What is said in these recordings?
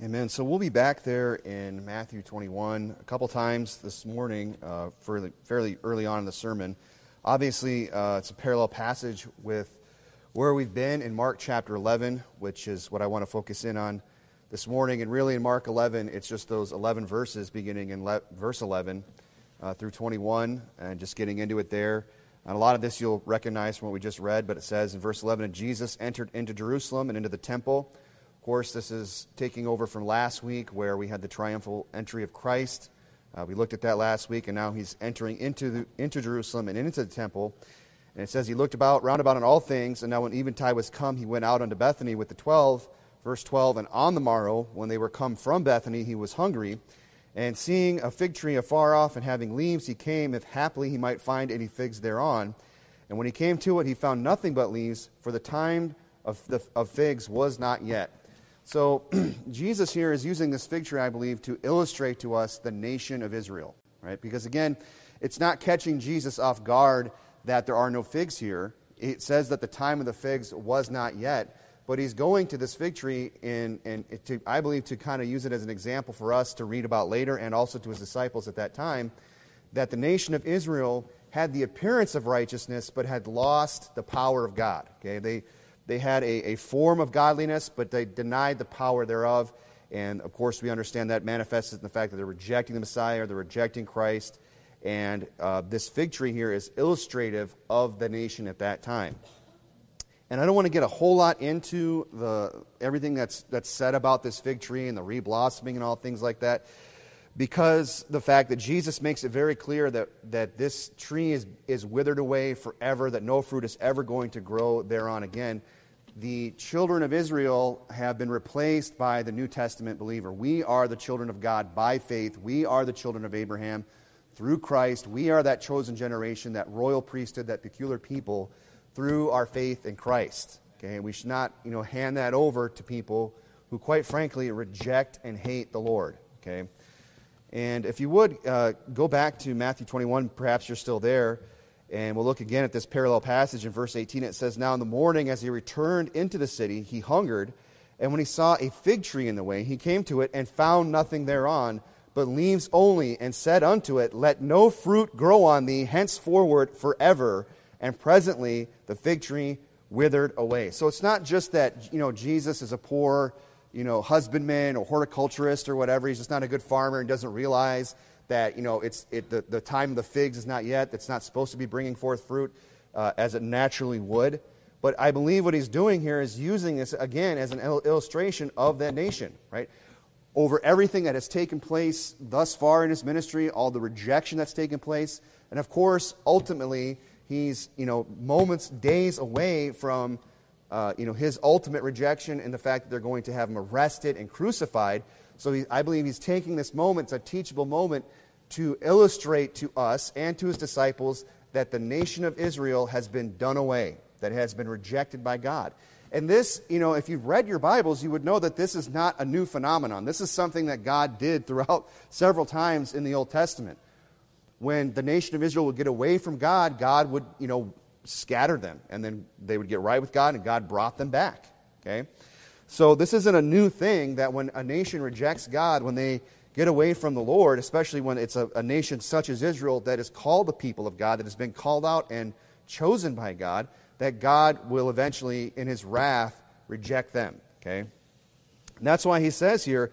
Amen. So we'll be back there in Matthew 21 a couple times this morning, fairly early on in the sermon. Obviously, it's a parallel passage with where we've been in Mark chapter 11, which is what I want to focus in on this morning. And really in Mark 11, it's just those 11 verses beginning in verse 11 through 21, and just getting into it there. And a lot of this you'll recognize from what we just read, but it says in verse 11, "And Jesus entered into Jerusalem and into the temple." Of course, this is taking over from last week where we had the triumphal entry of Christ. We looked at that last week, and now he's entering into Jerusalem and into the temple. And it says he looked round about on all things, and now when eventide was come, he went out unto Bethany with the 12. Verse 12, "And on the morrow, when they were come from Bethany, he was hungry. And seeing a fig tree afar off, and having leaves, he came, if haply he might find any figs thereon. And when he came to it, he found nothing but leaves, for the time of figs was not yet." So Jesus here is using this fig tree, I believe, to illustrate to us the nation of Israel, right? Because again, it's not catching Jesus off guard that there are no figs here. It says that the time of the figs was not yet, but he's going to this fig tree I believe, to kind of use it as an example for us to read about later, and also to his disciples at that time, that the nation of Israel had the appearance of righteousness, but had lost the power of God. Okay, They had a form of godliness, but they denied the power thereof. And, of course, we understand that manifested in the fact that they're rejecting the Messiah, they're rejecting Christ. And this fig tree here is illustrative of the nation at that time. And I don't want to get a whole lot into everything that's said about this fig tree and the reblossoming and all things like that, because the fact that Jesus makes it very clear that this tree is withered away forever, that no fruit is ever going to grow thereon again. The children of Israel have been replaced by the New Testament believer. We are the children of God by faith. We are the children of Abraham through Christ. We are that chosen generation, that royal priesthood, that peculiar people through our faith in Christ. Okay, we should not, hand that over to people who, quite frankly, reject and hate the Lord. Okay. And if you would, go back to Matthew 21, perhaps you're still there, and we'll look again at this parallel passage in verse 18. It says, "Now in the morning, as he returned into the city, he hungered, and when he saw a fig tree in the way, he came to it, and found nothing thereon, but leaves only, and said unto it, Let no fruit grow on thee henceforward forever. And presently the fig tree withered away." So it's not just that, Jesus is a poor husbandman or horticulturist or whatever. He's just not a good farmer and doesn't realize that, the time of the figs is not yet. It's not supposed to be bringing forth fruit as it naturally would. But I believe what he's doing here is using this, again, as an illustration of that nation, right? Over everything that has taken place thus far in his ministry, all the rejection that's taken place. And of course, ultimately, he's, moments, days away from his ultimate rejection and the fact that they're going to have him arrested and crucified. So I believe he's taking this moment, it's a teachable moment, to illustrate to us and to his disciples that the nation of Israel has been done away, that it has been rejected by God. And this, if you've read your Bibles, you would know that this is not a new phenomenon. This is something that God did throughout several times in the Old Testament. When the nation of Israel would get away from God, God would, scatter them. And then they would get right with God, and God brought them back. Okay? So this isn't a new thing that when a nation rejects God, when they get away from the Lord, especially when it's a nation such as Israel that is called the people of God, that has been called out and chosen by God, that God will eventually, in his wrath, reject them. Okay? And that's why he says here,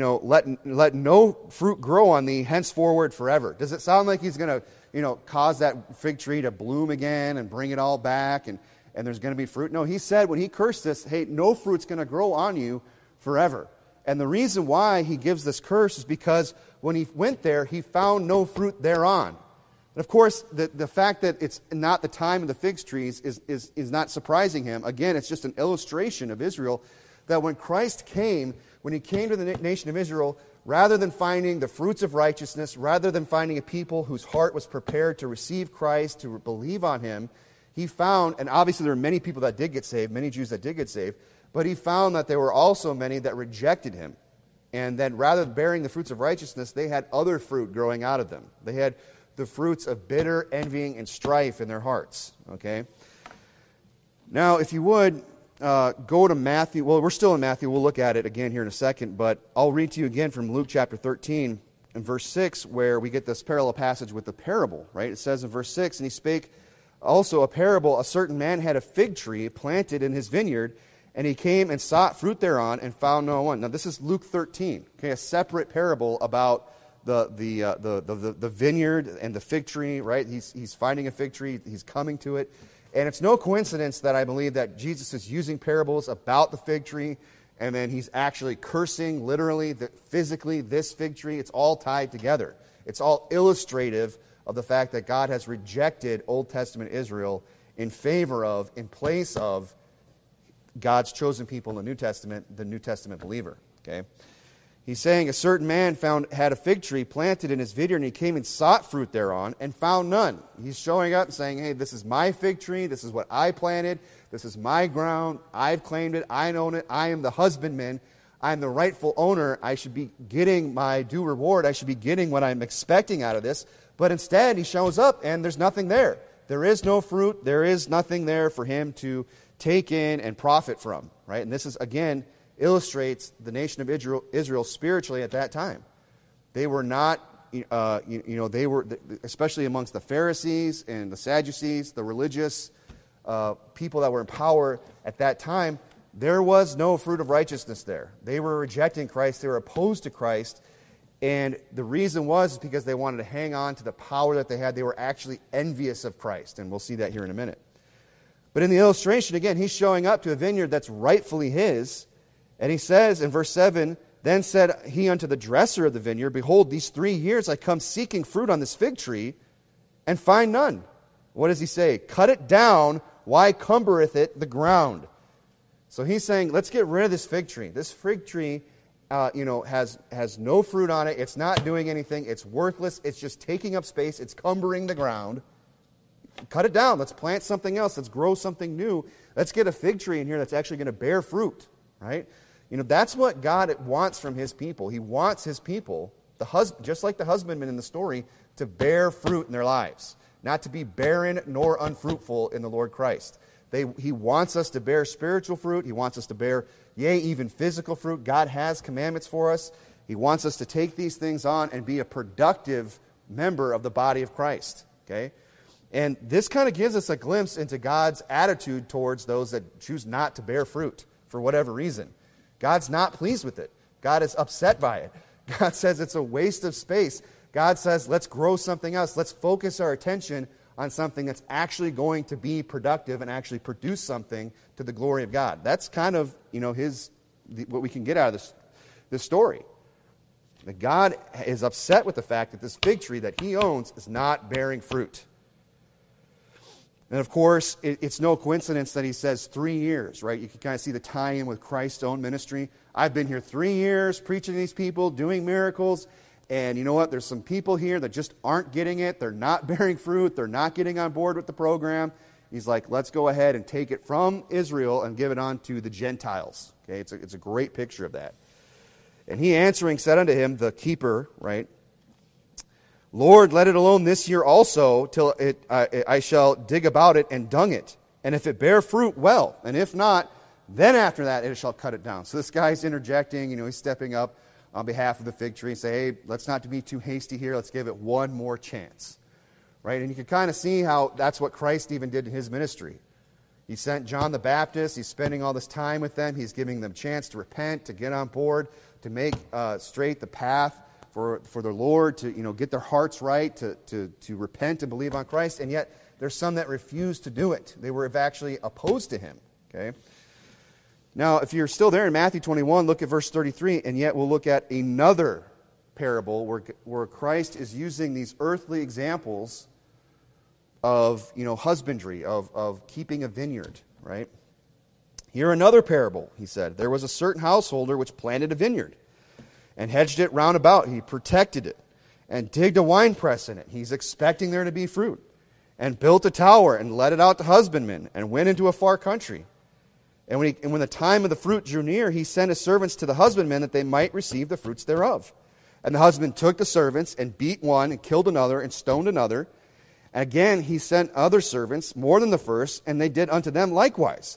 let no fruit grow on thee henceforward forever. Does it sound like he's going to, cause that fig tree to bloom again and bring it all back and there's going to be fruit? No, he said when he cursed this, hey, no fruit's going to grow on you forever. And the reason why he gives this curse is because when he went there, he found no fruit thereon. And of course, the fact that it's not the time of the fig trees is not surprising him. Again, it's just an illustration of Israel, that when Christ came, when he came to the nation of Israel, rather than finding the fruits of righteousness, rather than finding a people whose heart was prepared to receive Christ, to believe on him, he found, and obviously there were many people that did get saved, many Jews that did get saved, but he found that there were also many that rejected him. And then rather than bearing the fruits of righteousness, they had other fruit growing out of them. They had the fruits of bitter envying and strife in their hearts. Okay? Now, if you would, go to Matthew. Well, we're still in Matthew. We'll look at it again here in a second, but I'll read to you again from Luke chapter 13 and verse 6, where we get this parallel passage with the parable, right? It says in verse 6, "And he spake also a parable, a certain man had a fig tree planted in his vineyard, and he came and sought fruit thereon, and found no one." Now, this is Luke 13, okay, a separate parable about the vineyard and the fig tree, right? He's finding a fig tree, he's coming to it. And it's no coincidence that I believe that Jesus is using parables about the fig tree, and then he's actually cursing, literally, physically, this fig tree. It's all tied together. It's all illustrative of the fact that God has rejected Old Testament Israel in favor of, in place of, God's chosen people in the New Testament believer. Okay? He's saying, "A certain man had a fig tree planted in his vineyard, and he came and sought fruit thereon, and found none." He's showing up and saying, "Hey, this is my fig tree. This is what I planted. This is my ground. I've claimed it. I own it. I am the husbandman. I'm the rightful owner. I should be getting my due reward. I should be getting what I'm expecting out of this." But instead, he shows up, and there's nothing there. There is no fruit. There is nothing there for him to take in and profit from. Right? And this is, again, illustrates the nation of Israel spiritually at that time. They were not, they were, especially amongst the Pharisees and the Sadducees, the religious people that were in power at that time, there was no fruit of righteousness there. They were rejecting Christ. They were opposed to Christ. And the reason was because they wanted to hang on to the power that they had. They were actually envious of Christ. And we'll see that here in a minute. But in the illustration, again, he's showing up to a vineyard that's rightfully his. And he says in verse 7, "Then said he unto the dresser of the vineyard, Behold, these 3 years I come seeking fruit on this fig tree, and find none." What does he say? "Cut it down, why cumbereth it the ground?" So he's saying, let's get rid of this fig tree. This fig tree has no fruit on it. It's not doing anything. It's worthless. It's just taking up space. It's cumbering the ground. Cut it down. Let's plant something else. Let's grow something new. Let's get a fig tree in here that's actually going to bear fruit, right? That's what God wants from his people. He wants his people, just like the husbandman in the story, to bear fruit in their lives, not to be barren nor unfruitful in the Lord Christ. He wants us to bear spiritual fruit. He wants us to bear, yea, even physical fruit. God has commandments for us. He wants us to take these things on and be a productive member of the body of Christ. Okay? And this kind of gives us a glimpse into God's attitude towards those that choose not to bear fruit for whatever reason. God's not pleased with it. God is upset by it. God says it's a waste of space. God says, let's grow something else. Let's focus our attention on something that's actually going to be productive and actually produce something to the glory of God. That's kind of, what we can get out of this story. That God is upset with the fact that this fig tree that he owns is not bearing fruit. And of course, it's no coincidence that he says 3 years, right? You can kind of see the tie-in with Christ's own ministry. I've been here 3 years preaching to these people, doing miracles, and you know what? There's some people here that just aren't getting it. They're not bearing fruit. They're not getting on board with the program. He's like, let's go ahead and take it from Israel and give it on to the Gentiles. Okay, it's a great picture of that. And he answering said unto him, the keeper, right? "Lord, let it alone this year also, till I shall dig about it and dung it. And if it bear fruit, well. And if not, then after that it shall cut it down." So this guy's interjecting, he's stepping up on behalf of the fig tree and say, hey, let's not be too hasty here. Let's give it one more chance. Right? And you can kind of see how that's what Christ even did in his ministry. He sent John the Baptist. He's spending all this time with them. He's giving them a chance to repent, to get on board, to make straight the path for the Lord, to get their hearts right, to repent and believe on Christ. And yet there's some that refuse to do it. They were actually opposed to him. Okay. Now, if you're still there in Matthew 21, look at verse 33, and yet we'll look at another parable where Christ is using these earthly examples of husbandry, of keeping a vineyard, right? Here another parable, he said. "There was a certain householder which planted a vineyard, and hedged it round about." He protected it, and digged a winepress in it. He's expecting there to be fruit. "And built a tower, and let it out to husbandmen, and went into a far country. And when the time of the fruit drew near, he sent his servants to the husbandmen that they might receive the fruits thereof. And the husband took the servants, and beat one, and killed another, and stoned another. And again he sent other servants, more than the first, and they did unto them likewise.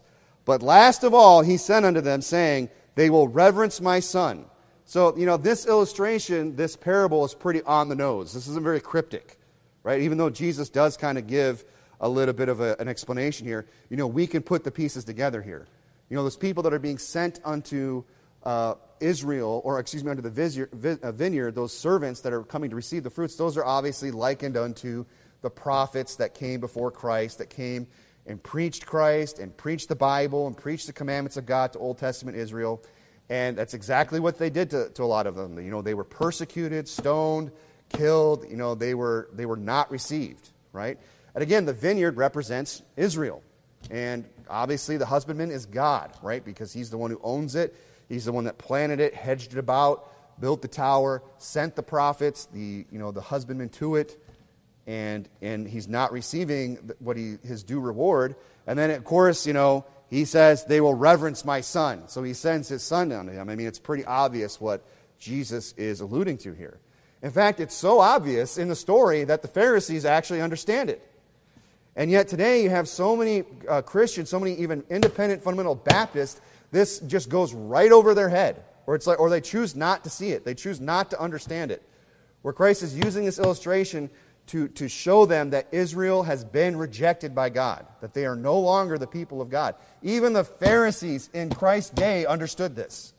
But last of all, he sent unto them, saying, they will reverence my son. So, this illustration, this parable is pretty on the nose. This isn't very cryptic, right? Even though Jesus does kind of give a little bit of an explanation here, we can put the pieces together here. Those people that are being sent unto Israel, or unto the vineyard, those servants that are coming to receive the fruits, those are obviously likened unto the prophets that came before Christ, that came and preached Christ and preached the Bible and preached the commandments of God to Old Testament Israel. And that's exactly what they did to a lot of them. They were persecuted, stoned, killed. They were not received, right? And again, the vineyard represents Israel. And obviously the husbandman is God, right? Because he's the one who owns it. He's the one that planted it, hedged it about, built the tower, sent the prophets, the husbandman to it. And he's not receiving his due reward. And then, of course, he says, they will reverence my son. So he sends his son down to him. I mean, it's pretty obvious what Jesus is alluding to here. In fact, it's so obvious in the story that the Pharisees actually understand it. And yet today you have so many Christians, so many even independent fundamental Baptists, this just goes right over their head. Or they choose not to see it. They choose not to understand it. Where Christ is using this illustration to show them that Israel has been rejected by God, that they are no longer the people of God. Even the Pharisees in Christ's day understood this.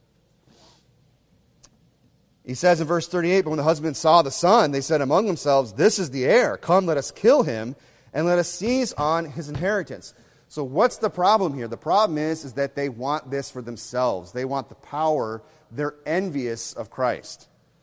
He says in verse 38, but when the husband saw the son, they said among themselves, this is the heir. Come, let us kill him, and let us seize on his inheritance. So what's the problem here? The problem is that they want this for themselves. They want the power. They're envious of Christ.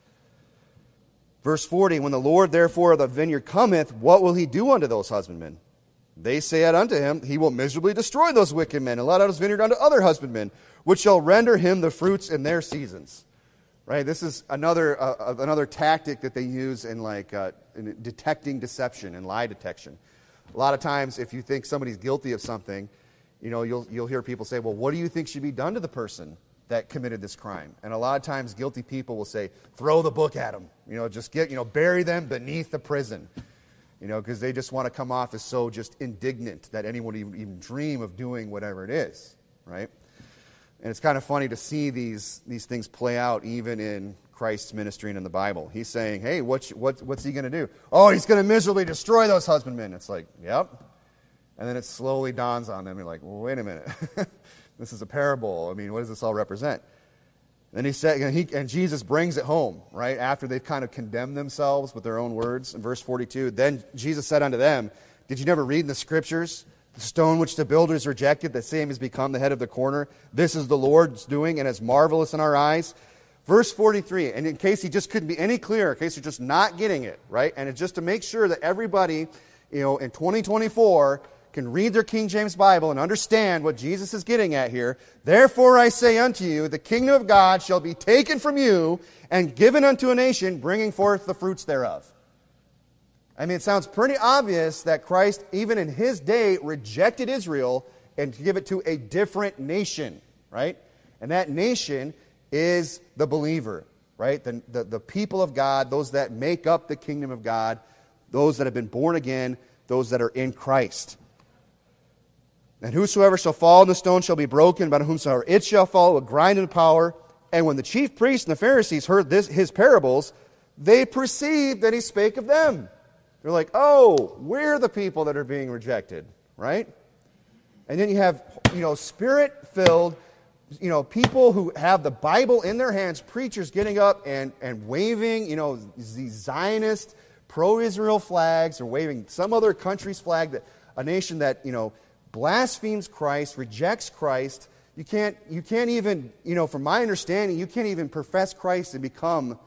Verse 40, when the Lord therefore of the vineyard cometh, what will he do unto those husbandmen? They said unto him, he will miserably destroy those wicked men, and let out his vineyard unto other husbandmen, which shall render him the fruits in their seasons. Right? This is another tactic that they use in in detecting deception and lie detection. A lot of times, if you think somebody's guilty of something, you'll hear people say, well, what do you think should be done to the person that committed this crime? And a lot of times guilty people will say, throw the book at them. Just bury them beneath the prison. Because they just want to come off as so just indignant that anyone would even dream of doing whatever it is, right? And it's kind of funny to see these things play out even in Christ's ministry and in the Bible. He's saying, hey, what's he going to do? Oh, he's going to miserably destroy those husbandmen. It's like, yep. And then it slowly dawns on them. You're like, well, wait a minute. This is a parable. I mean, what does this all represent? Then he said, and Jesus brings it home, right? After they've kind of condemned themselves with their own words. In verse 42, then Jesus said unto them, did you never read in the Scriptures, the stone which the builders rejected, the same has become the head of the corner? This is the Lord's doing, and is marvelous in our eyes. Verse 43, and in case he just couldn't be any clearer, in case you're just not getting it, right? And it's just to make sure that everybody, in 2024 can read their King James Bible and understand what Jesus is getting at here. Therefore I say unto you, the kingdom of God shall be taken from you and given unto a nation, bringing forth the fruits thereof. I mean, it sounds pretty obvious that Christ, even in his day, rejected Israel and to give it to a different nation, right? And that nation is the believer, right? The people of God, those that make up the kingdom of God, those that have been born again, those that are in Christ. And whosoever shall fall in the stone shall be broken, but whomsoever it shall fall will grind into power. And when the chief priests and the Pharisees heard his parables, they perceived that he spake of them. They're like, oh, we're the people that are being rejected, right? And then you have, Spirit-filled, people who have the Bible in their hands, preachers getting up and waving, these Zionist, pro-Israel flags, or waving some other country's flag, a nation that, blasphemes Christ, rejects Christ. You can't even, from my understanding, you can't even profess Christ and become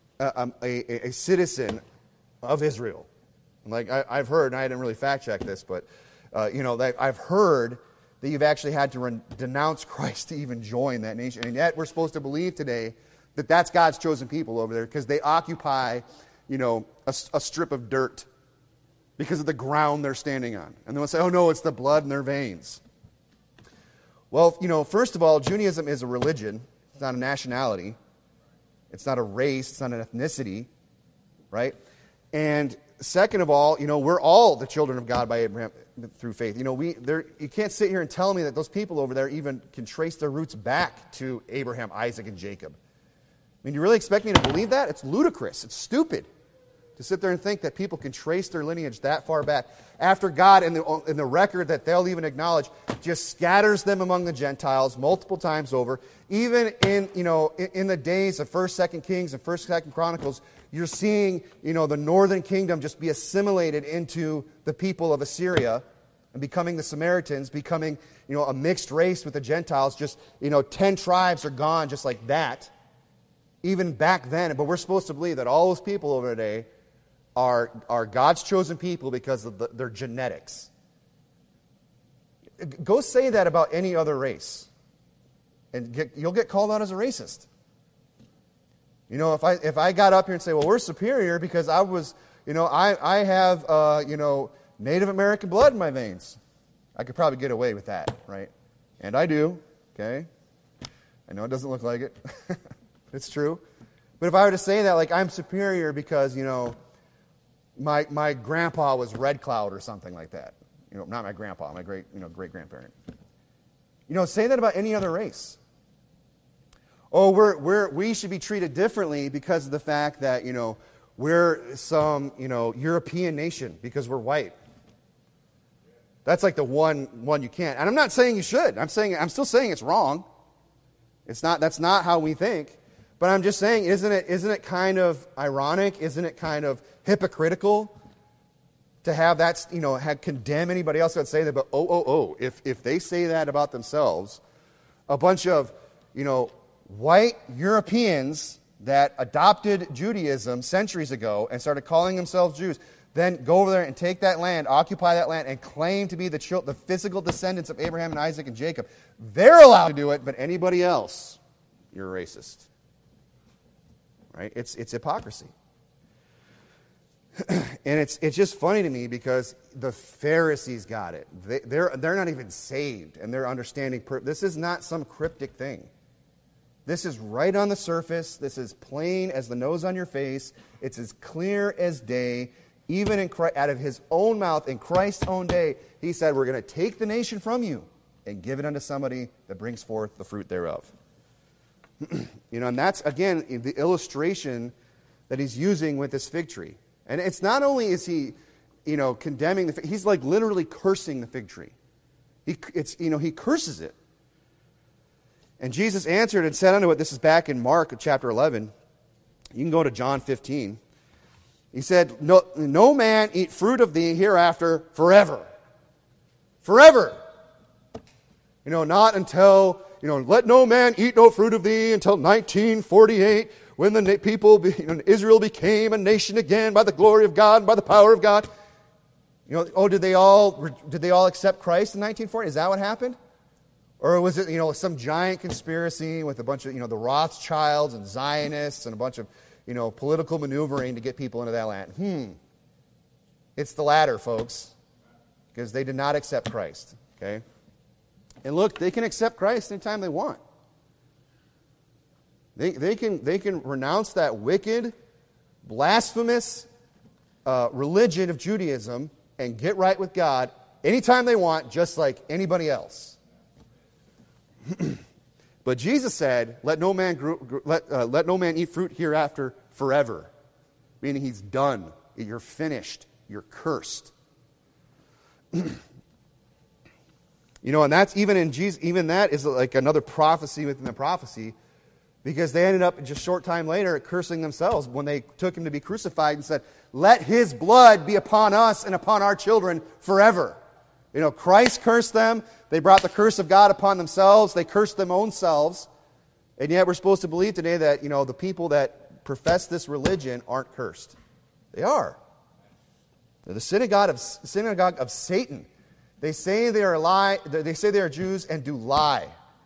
a citizen of Israel. Like I've heard, and I didn't really fact check this, but I've heard that you've actually had to denounce Christ to even join that nation, and yet we're supposed to believe today that that's God's chosen people over there because they occupy, a strip of dirt because of the ground they're standing on. And they'll say, oh no, it's the blood in their veins. Well, first of all, Judaism is a religion. It's not a nationality. It's not a race. It's not an ethnicity, right? And second of all, we're all the children of God by Abraham through faith. You can't sit here and tell me that those people over there even can trace their roots back to Abraham, Isaac, and Jacob. I mean, do you really expect me to believe that? It's ludicrous. It's stupid to sit there and think that people can trace their lineage that far back after God, in the record that they'll even acknowledge, just scatters them among the Gentiles multiple times over. Even in the days of 1st, 2nd Kings and 1st, 2nd Chronicles, you're seeing, the northern kingdom just be assimilated into the people of Assyria and becoming the Samaritans, becoming, a mixed race with the Gentiles. Just, 10 tribes are gone just like that. Even back then. But we're supposed to believe that all those people over today are God's chosen people because of their genetics. Go say that about any other race, and you'll get called out as a racist. If I got up here and say, well, we're superior because I was, I have, Native American blood in my veins, I could probably get away with that, right? And I do, okay? I know it doesn't look like it. It's true. But if I were to say that, like, I'm superior because, my grandpa was Red Cloud or something like that. Not my grandpa, my great-grandparent. Say that about any other race. Oh, we should be treated differently because of the fact that, we're some, European nation because we're white. That's like the one you can't. And I'm not saying you should. I'm still saying it's wrong. That's not how we think. But I'm just saying, isn't it kind of ironic? Isn't it kind of hypocritical to have that, condemn anybody else that say that? But if they say that about themselves, a bunch of, white Europeans that adopted Judaism centuries ago and started calling themselves Jews, then go over there and take that land, occupy that land, and claim to be the physical descendants of Abraham and Isaac and Jacob. They're allowed to do it, but anybody else, you're a racist. Right? It's hypocrisy. And it's just funny to me because the Pharisees got it. They're not even saved, and they're understanding. This is not some cryptic thing. This is right on the surface. This is plain as the nose on your face. It's as clear as day. Even in Christ, out of his own mouth, in Christ's own day, he said, we're going to take the nation from you and give it unto somebody that brings forth the fruit thereof. And that's, again, the illustration that he's using with this fig tree. And it's not only is he, condemning the fig, he's like literally cursing the fig tree. He curses it. And Jesus answered and said unto it, this is back in Mark chapter 11. You can go to John 15. He said, no man eat fruit of thee hereafter forever. Forever. Not until, let no man eat no fruit of thee until 1948, when the people, Israel became a nation again by the glory of God and by the power of God. Did they all accept Christ in 1940? Is that what happened? Or was it, some giant conspiracy with a bunch of, the Rothschilds and Zionists and a bunch of, political maneuvering to get people into that land? It's the latter, folks, because they did not accept Christ, okay? And look, they can accept Christ anytime they want. They can renounce that wicked, blasphemous religion of Judaism and get right with God anytime they want, just like anybody else. But Jesus said, let no man eat fruit hereafter forever. Meaning he's done. You're finished. You're cursed. And that's even in Jesus, even that is like another prophecy within the prophecy, because they ended up just a short time later cursing themselves when they took him to be crucified and said, let his blood be upon us and upon our children forever. Christ cursed them. They brought the curse of God upon themselves. They cursed their own selves. And yet we're supposed to believe today that, the people that profess this religion aren't cursed. They are. They're the synagogue of Satan. They say they are Jews and do lie.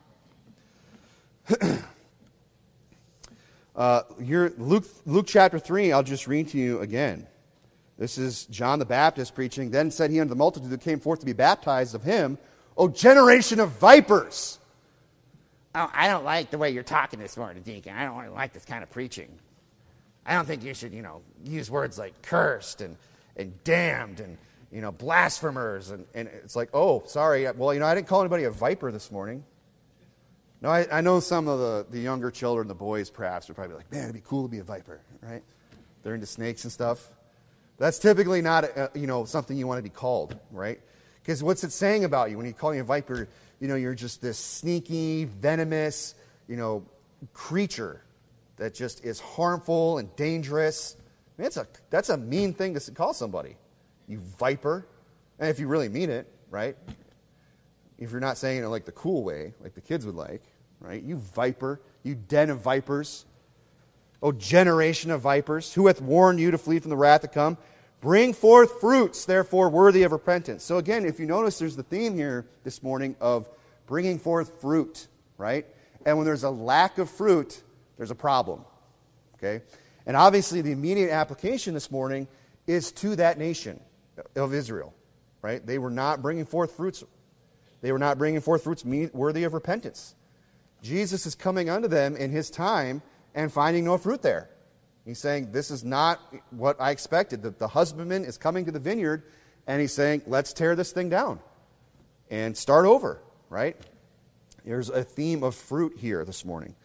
Luke chapter 3, I'll just read to you again. This is John the Baptist preaching. Then said he unto the multitude that came forth to be baptized of him, O generation of vipers! Oh, I don't like the way you're talking this morning, Deacon. I don't like this kind of preaching. I don't think you should, use words like cursed and damned and, blasphemers. And it's like, oh, sorry. Well, I didn't call anybody a viper this morning. No, I know some of the younger children, the boys perhaps, are probably like, man, it'd be cool to be a viper, right? They're into snakes and stuff. That's typically not, something you want to be called, right? Because what's it saying about you when you call you a viper? You're just this sneaky, venomous, creature that just is harmful and dangerous. I mean, that's a mean thing to call somebody. You viper. And if you really mean it, right? If you're not saying it like the cool way, like the kids would like, right? You viper, you den of vipers. O generation of vipers, who hath warned you to flee from the wrath to come? Bring forth fruits, therefore, worthy of repentance. So again, if you notice, there's the theme here this morning of bringing forth fruit, right? And when there's a lack of fruit, there's a problem, okay? And obviously, the immediate application this morning is to that nation of Israel, right? They were not bringing forth fruits. They were not bringing forth fruits worthy of repentance. Jesus is coming unto them in his time and finding no fruit there. He's saying, this is not what I expected. The husbandman is coming to the vineyard, and he's saying, let's tear this thing down and start over, right? There's a theme of fruit here this morning.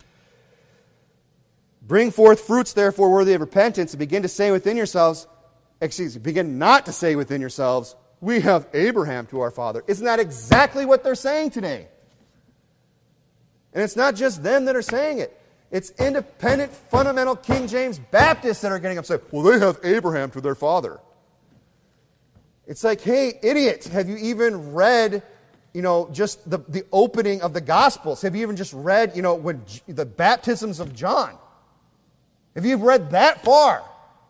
Bring forth fruits, therefore, worthy of repentance, and begin not to say within yourselves, we have Abraham to our father. Isn't that exactly what they're saying today? And it's not just them that are saying it. It's independent, fundamental King James Baptists that are getting upset. Well, they have Abraham to their father. It's like, hey, idiot, have you even read, just the opening of the Gospels? Have you even just read, when the baptisms of John? Have you read that far?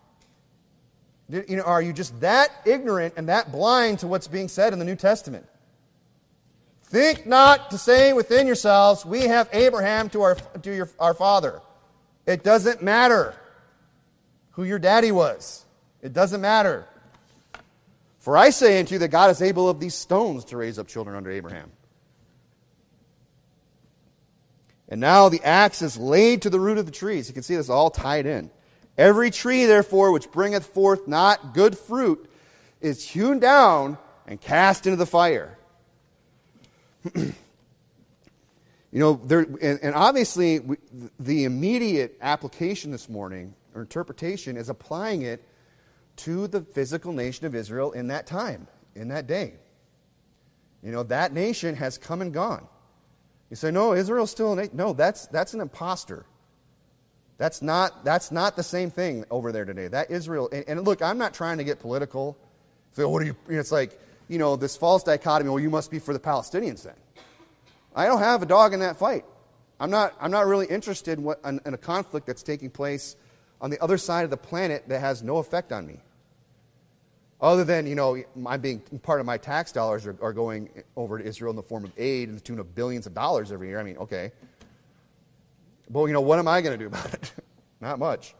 Are you just that ignorant and that blind to what's being said in the New Testament? Think not to say within yourselves, we have Abraham to our father. It doesn't matter who your daddy was. It doesn't matter. For I say unto you that God is able of these stones to raise up children unto Abraham. And now the axe is laid to the root of the trees. You can see this all tied in. Every tree, therefore, which bringeth forth not good fruit is hewn down and cast into the fire. And obviously, the immediate application this morning, or interpretation, is applying it to the physical nation of Israel in that time, in that day. That nation has come and gone. You say, no, Israel's still a nation. No, that's an imposter. That's not the same thing over there today. That Israel, and look, I'm not trying to get political. So what do you? It's like, this false dichotomy. Well, you must be for the Palestinians then. I don't have a dog in that fight. I'm not really interested in a conflict that's taking place on the other side of the planet that has no effect on me. Other than, I'm being part of my tax dollars are going over to Israel in the form of aid in the tune of billions of dollars every year. I mean, okay. But, what am I going to do about it? Not much.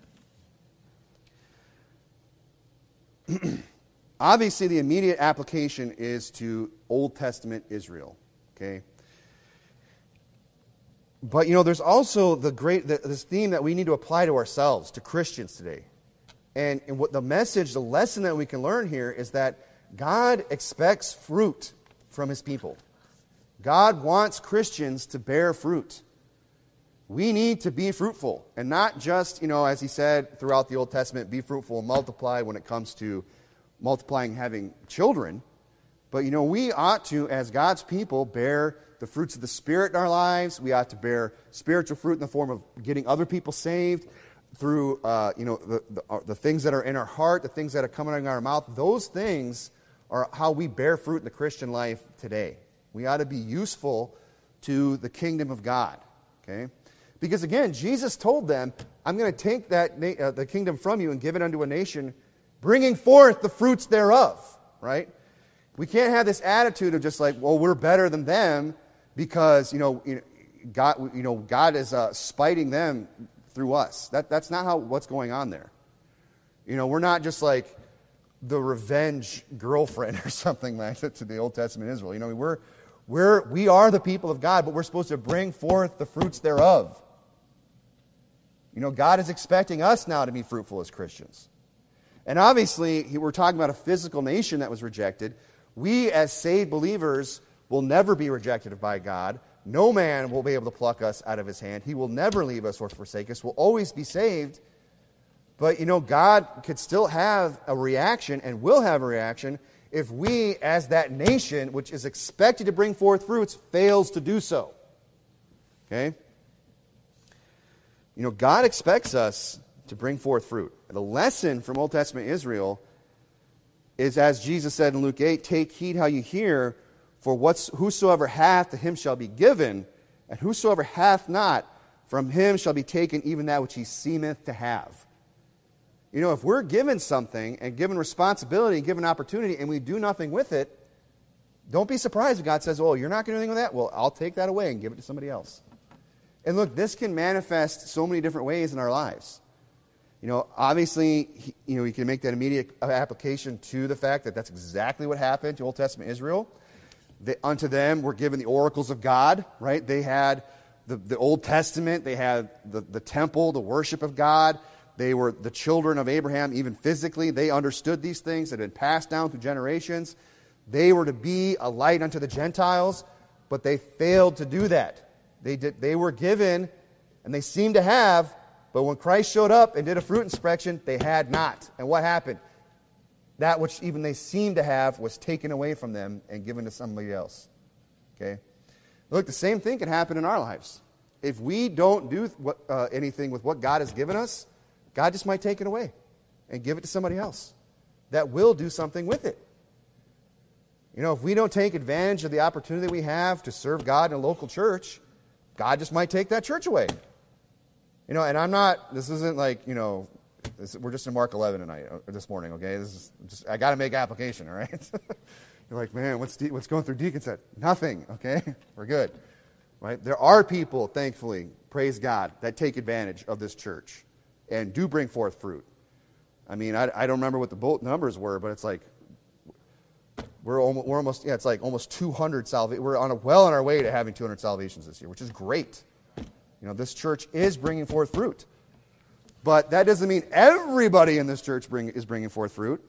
Obviously, the immediate application is to Old Testament Israel. Okay? But, there's also this theme that we need to apply to ourselves, to Christians today. And what the lesson that we can learn here is that God expects fruit from his people. God wants Christians to bear fruit. We need to be fruitful, and not just, as he said throughout the Old Testament, be fruitful and multiply when it comes to multiplying, having children. But, we ought to, as God's people, bear the fruits of the Spirit in our lives. We ought to bear spiritual fruit in the form of getting other people saved through, the things that are in our heart, the things that are coming out of our mouth. Those things are how we bear fruit in the Christian life today. We ought to be useful to the kingdom of God, okay? Because again, Jesus told them, I'm going to take the kingdom from you and give it unto a nation, bringing forth the fruits thereof, right? We can't have this attitude of just like, well, we're better than them because, God is spiting them through us. That's not what's going on there. We're not just like the revenge girlfriend or something like that to the Old Testament Israel. We are the people of God, but we're supposed to bring forth the fruits thereof. God is expecting us now to be fruitful as Christians. And obviously, we're talking about a physical nation that was rejected. We, as saved believers, will never be rejected by God. No man will be able to pluck us out of his hand. He will never leave us or forsake us. We'll always be saved. But, God could still have a reaction and will have a reaction if we, as that nation, which is expected to bring forth fruits, fails to do so. Okay? God expects us to bring forth fruit. The lesson from Old Testament Israel is, as Jesus said in Luke 8, take heed how you hear, for whosoever hath, to him shall be given, and whosoever hath not, from him shall be taken even that which he seemeth to have. If we're given something and given responsibility and given opportunity and we do nothing with it, don't be surprised if God says, oh, you're not going to do anything with that? Well, I'll take that away and give it to somebody else. And look, this can manifest so many different ways in our lives. Obviously, we can make that immediate application to the fact that that's exactly what happened to Old Testament Israel. Unto them were given the oracles of God, right? They had the Old Testament, they had the temple, the worship of God. They were the children of Abraham, even physically. They understood these things that had been passed down through generations. They were to be a light unto the Gentiles, but they failed to do that. They were given, and they seemed to have, but when Christ showed up and did a fruit inspection, they had not. And what happened? That which even they seemed to have was taken away from them and given to somebody else. Okay? Look, the same thing can happen in our lives. If we don't do anything with what God has given us, God just might take it away and give it to somebody else that will do something with it. If we don't take advantage of the opportunity we have to serve God in a local church, God just might take that church away. And I'm not, this isn't like, we're just in Mark 11 tonight, or this morning, okay? This is just, I got to make application, all right? You're like, man, what's going through Deacon's head? Nothing, okay? We're good, right? There are people, thankfully, praise God, that take advantage of this church and do bring forth fruit. I mean, I don't remember what the numbers were, but it's like, we're almost, it's like almost 200 salvations. We're well on our way to having 200 salvations this year, which is great. This church is bringing forth fruit. But that doesn't mean everybody in this church is bringing forth fruit.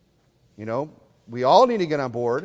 We all need to get on board.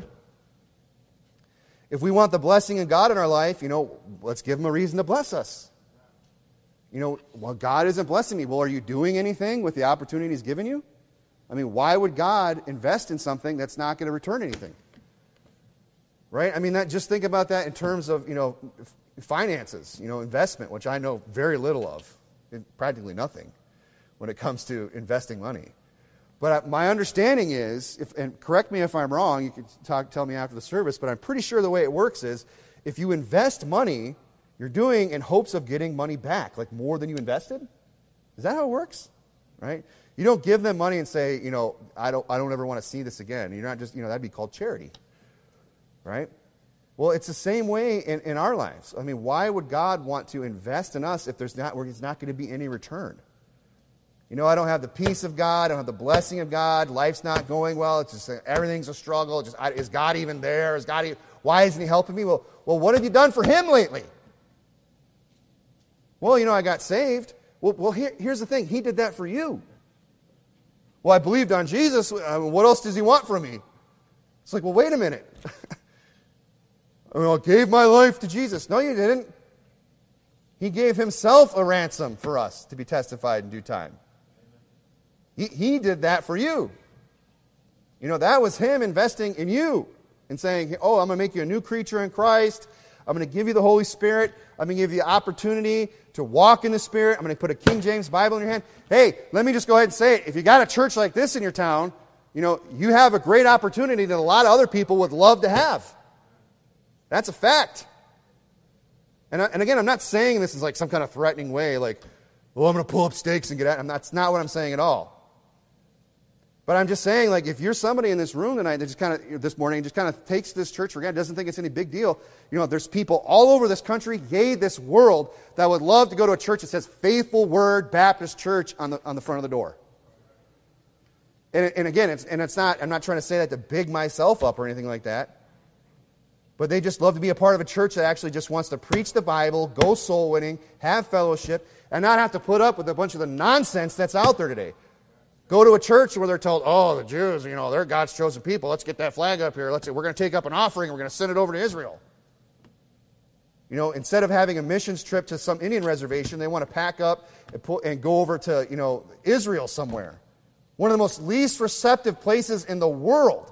If we want the blessing of God in our life, let's give Him a reason to bless us. Well, God isn't blessing me. Well, are you doing anything with the opportunity He's given you? I mean, why would God invest in something that's not going to return anything? Right? I mean, just think about that in terms of, finances, investment, which I know very little of, practically nothing when it comes to investing money. But my understanding is, and correct me if I'm wrong, you can tell me after the service, but I'm pretty sure the way it works is, if you invest money, you're doing in hopes of getting money back, like more than you invested. Is that how it works? Right? You don't give them money and say, I don't ever want to see this again. You're not just, that'd be called charity. Right? Well, it's the same way in our lives. I mean, why would God want to invest in us if there's not going to be any return? I don't have the peace of God. I don't have the blessing of God. Life's not going well. It's just everything's a struggle. Is God even there? Why isn't He helping me? Well, what have you done for Him lately? Well, I got saved. Well, here's the thing. He did that for you. Well, I believed on Jesus. What else does He want from me? It's like, well, wait a minute. I gave my life to Jesus. No, you didn't. He gave Himself a ransom for us to be testified in due time. He did that for you. That was Him investing in you and saying, oh, I'm going to make you a new creature in Christ. I'm going to give you the Holy Spirit. I'm going to give you the opportunity to walk in the Spirit. I'm going to put a King James Bible in your hand. Hey, let me just go ahead and say it. If you got a church like this in your town, you have a great opportunity that a lot of other people would love to have. That's a fact. And again, I'm not saying this is like some kind of threatening way, like, well, I'm going to pull up stakes and get at them. That's not what I'm saying at all. But I'm just saying, like, if you're somebody in this room tonight that just kind of, this morning, just kind of takes this church for granted, doesn't think it's any big deal, there's people all over this country, yea, this world, that would love to go to a church that says Faithful Word Baptist Church on the front of the door. And again, it's not, I'm not trying to say that to big myself up or anything like that. But they just love to be a part of a church that actually just wants to preach the Bible, go soul winning, have fellowship, and not have to put up with a bunch of the nonsense that's out there today. Go to a church where they're told, oh, the Jews, they're God's chosen people. Let's get that flag up here. We're going to take up an offering. We're going to send it over to Israel. Instead of having a missions trip to some Indian reservation, they want to pack up and go over to, Israel somewhere. One of the most least receptive places in the world.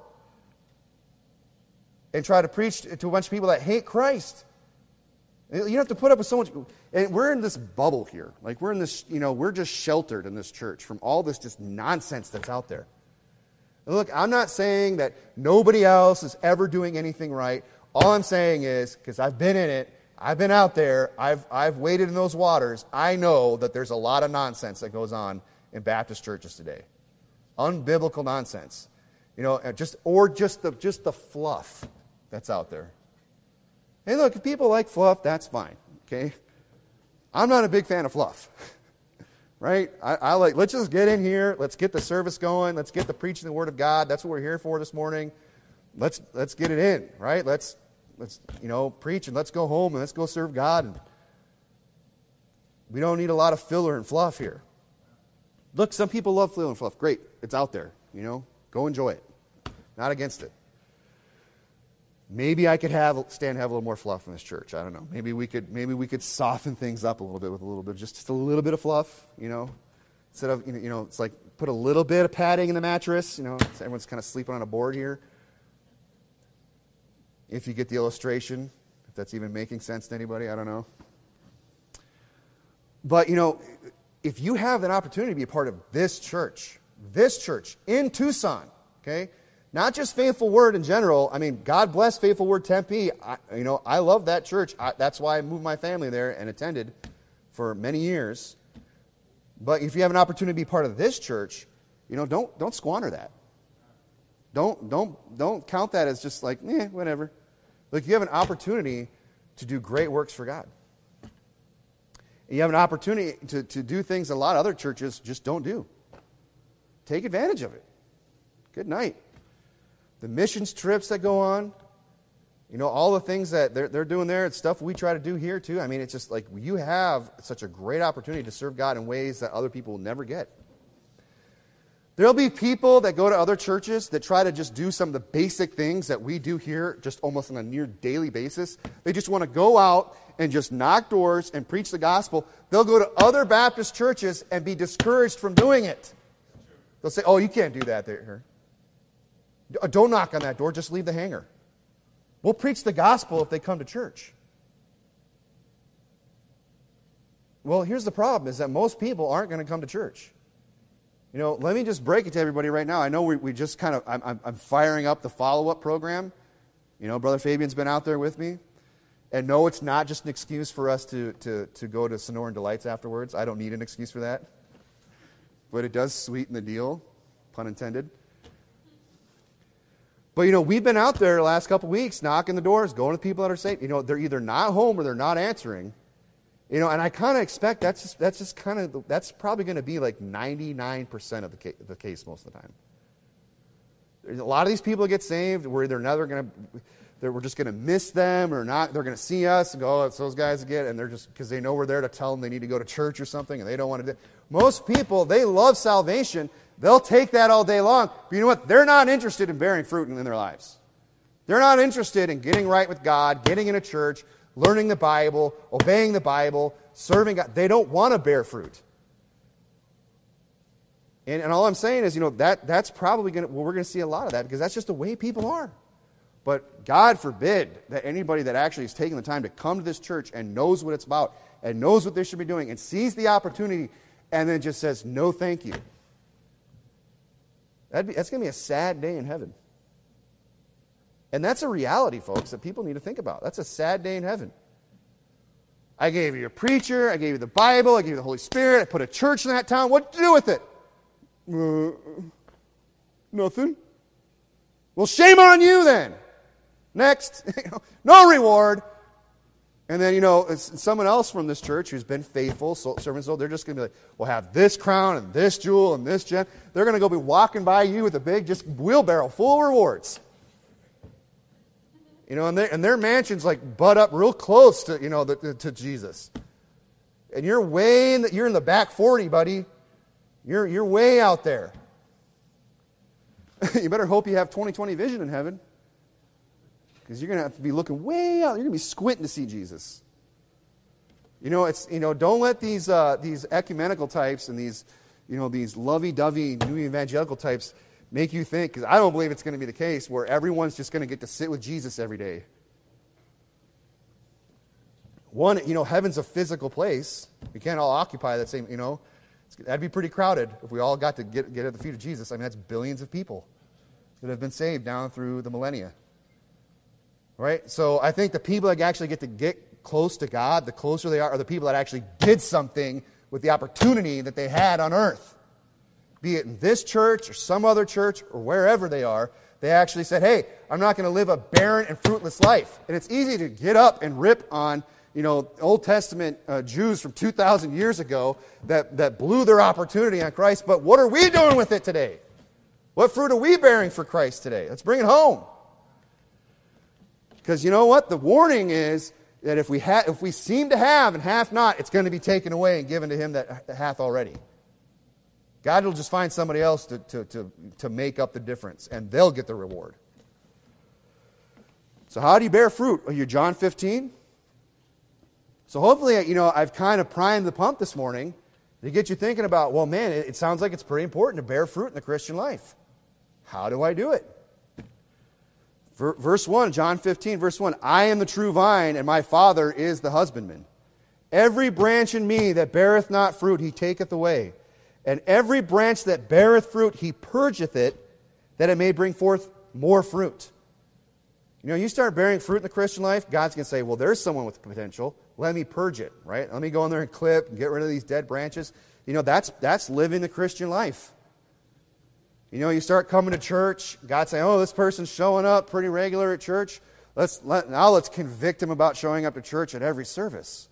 And try to preach to a bunch of people that hate Christ. You have to put up with so much. And we're in this bubble here. Like we're in this, we're just sheltered in this church from all this just nonsense that's out there. And look, I'm not saying that nobody else is ever doing anything right. All I'm saying is, because I've been in it, I've been out there, I've waded in those waters, I know that there's a lot of nonsense that goes on in Baptist churches today. Unbiblical nonsense. Just the fluff that's out there. Hey, look, if people like fluff, that's fine, okay? I'm not a big fan of fluff, right? I like, let's just get in here, let's get the service going, let's get the preaching the Word of God. That's what we're here for this morning. Let's get it in, right? Let's preach and let's go home and let's go serve God. And we don't need a lot of filler and fluff here. Look, some people love filler and fluff. Great, it's out there, go enjoy it. Not against it. Maybe I could have a little more fluff in this church. I don't know. Maybe we could soften things up a little bit with a little bit, just a little bit of fluff. Instead of it's like put a little bit of padding in the mattress. Everyone's kind of sleeping on a board here. If you get the illustration, if that's even making sense to anybody, I don't know. But if you have an opportunity to be a part of this church in Tucson, okay. Not just Faithful Word in general. I mean, God bless Faithful Word Tempe. I love that church. That's why I moved my family there and attended for many years. But if you have an opportunity to be part of this church, don't squander that. Don't count that as just like, whatever. Like, you have an opportunity to do great works for God. And you have an opportunity to do things a lot of other churches just don't do. Take advantage of it. Good night. The missions trips that go on, all the things that they're doing there, it's stuff we try to do here too. I mean, it's just like you have such a great opportunity to serve God in ways that other people will never get. There'll be people that go to other churches that try to just do some of the basic things that we do here just almost on a near daily basis. They just want to go out and just knock doors and preach the gospel. They'll go to other Baptist churches and be discouraged from doing it. They'll say, oh, you can't do that there. Don't knock on that door, just leave the hanger. We'll preach the gospel if they come to church. Well, here's the problem, is that most people aren't going to come to church. Let me just break it to everybody right now. I know we just kind of, I'm firing up the follow-up program. Brother Fabian's been out there with me. And no, it's not just an excuse for us to go to Sonoran Delights afterwards. I don't need an excuse for that. But it does sweeten the deal, pun intended. But, we've been out there the last couple weeks, knocking the doors, going to people that are saved. They're either not home or they're not answering. And I kind of expect that's probably going to be like 99% of the case most of the time. There's a lot of these people get saved, we're either we're just going to miss them or not. They're going to see us and go, oh, it's those guys again. And they're just, because they know we're there to tell them they need to go to church or something, and they don't want to do it. Most people, they love salvation. They'll take that all day long. But you know what? They're not interested in bearing fruit in their lives. They're not interested in getting right with God, getting in a church, learning the Bible, obeying the Bible, serving God. They don't want to bear fruit. And all I'm saying is, that's probably we're going to see a lot of that, because that's just the way people are. But God forbid that anybody that actually is taking the time to come to this church and knows what it's about and knows what they should be doing and sees the opportunity and then just says, no, thank you. That's going to be a sad day in heaven. And that's a reality, folks, that people need to think about. That's a sad day in heaven. I gave you a preacher, I gave you the Bible, I gave you the Holy Spirit, I put a church in that town. What did you do with it? Nothing. Well, shame on you then. Next. No reward. And then, it's someone else from this church who's been faithful, servants, they're just going to be like, we'll have this crown and this jewel and this gem. They're going to go be walking by you with a big just wheelbarrow full of rewards. And their mansion's like butt up real close to, to Jesus. And you're in the back 40, buddy. You're way out there. You better hope you have 20/20 vision in heaven, because you're going to have to be looking way out. You're going to be squinting to see Jesus. Don't let these ecumenical types and these lovey-dovey new evangelical types make you think, because I don't believe it's going to be the case, where everyone's just going to get to sit with Jesus every day. One, heaven's a physical place. We can't all occupy that same, that'd be pretty crowded if we all got to get at the feet of Jesus. I mean, that's billions of people that have been saved down through the millennia. Right? So I think the people that actually get to get close to God, the closer they are the people that actually did something with the opportunity that they had on earth. Be it in this church or some other church or wherever they are, they actually said, hey, I'm not going to live a barren and fruitless life. And it's easy to get up and rip on Old Testament Jews from 2,000 years ago that blew their opportunity on Christ. But what are we doing with it today? What fruit are we bearing for Christ today? Let's bring it home. Because you know what? The warning is that if we seem to have and have not, it's going to be taken away and given to him that hath already. God will just find somebody else to make up the difference, and they'll get the reward. So how do you bear fruit? Are you John 15? So hopefully, I've kind of primed the pump this morning to get you thinking about, well, man, it sounds like it's pretty important to bear fruit in the Christian life. How do I do it? Verse 1, John 15, verse 1, I am the true vine, and my Father is the husbandman. Every branch in me that beareth not fruit, he taketh away. And every branch that beareth fruit, he purgeth it, that it may bring forth more fruit. You start bearing fruit in the Christian life, God's going to say, well, there's someone with potential. Let me purge it, right? Let me go in there and clip and get rid of these dead branches. That's living the Christian life. You start coming to church, God say, oh, this person's showing up pretty regular at church. Let's convict him about showing up to church at every service.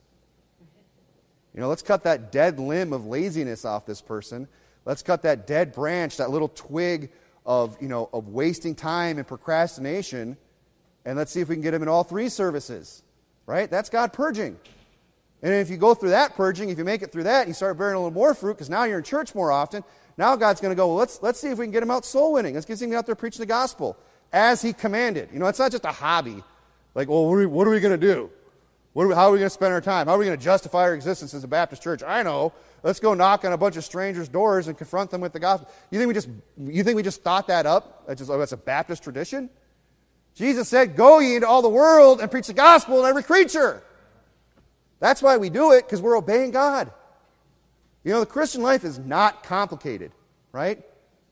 Let's cut that dead limb of laziness off this person. Let's cut that dead branch, that little twig of wasting time and procrastination, and let's see if we can get him in all three services. Right? That's God purging. And if you go through that purging, if you make it through that, and you start bearing a little more fruit, because now you're in church more often, now God's going to go, well, let's see if we can get him out soul winning. Let's get him out there preaching the gospel as he commanded. It's not just a hobby. Like, well, what are we going to do? How are we going to spend our time? How are we going to justify our existence as a Baptist church? I know. Let's go knock on a bunch of strangers' doors and confront them with the gospel. You think we just thought that up? That's a Baptist tradition? Jesus said, go ye into all the world and preach the gospel to every creature. That's why we do it, because we're obeying God. The Christian life is not complicated, right?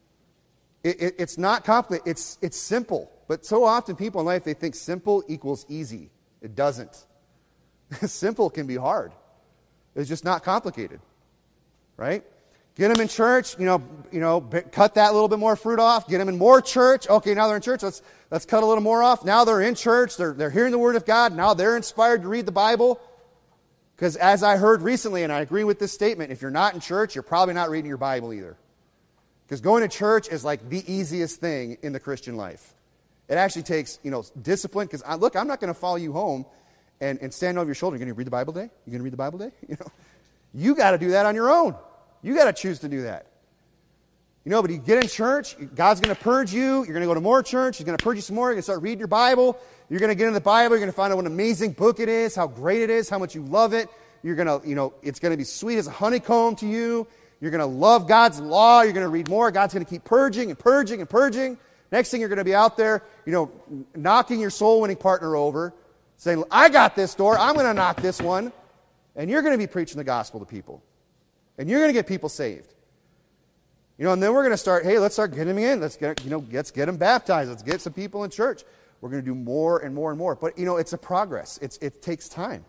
It's not complicated. It's simple. But so often people in life, they think simple equals easy. It doesn't. Simple can be hard. It's just not complicated, right? Get them in church, cut that little bit more fruit off. Get them in more church. Okay, now they're in church. Let's cut a little more off. Now they're in church. They're hearing the Word of God. Now they're inspired to read the Bible. Because as I heard recently, and I agree with this statement, if you're not in church, you're probably not reading your Bible either. Because going to church is like the easiest thing in the Christian life. It actually takes, discipline. Because, look, I'm not going to follow you home and stand over your shoulder. You're going to read the Bible today? You're going to read the Bible today? You got to do that on your own. You got to choose to do that. But you get in church, God's going to purge you. You're going to go to more church. He's going to purge you some more. You're going to start reading your Bible. You're going to get in the Bible. You're going to find out what an amazing book it is, how great it is, how much you love it. You're going to, it's going to be sweet as a honeycomb to you. You're going to love God's law. You're going to read more. God's going to keep purging and purging and purging. Next thing, you're going to be out there, knocking your soul-winning partner over, saying, I got this door. I'm going to knock this one. And you're going to be preaching the gospel to people. And you're going to get people saved. And then we're going to start, hey, let's start getting them in. Let's get them baptized. Let's get some people in church. We're going to do more and more and more. But, it's a progress. It takes time.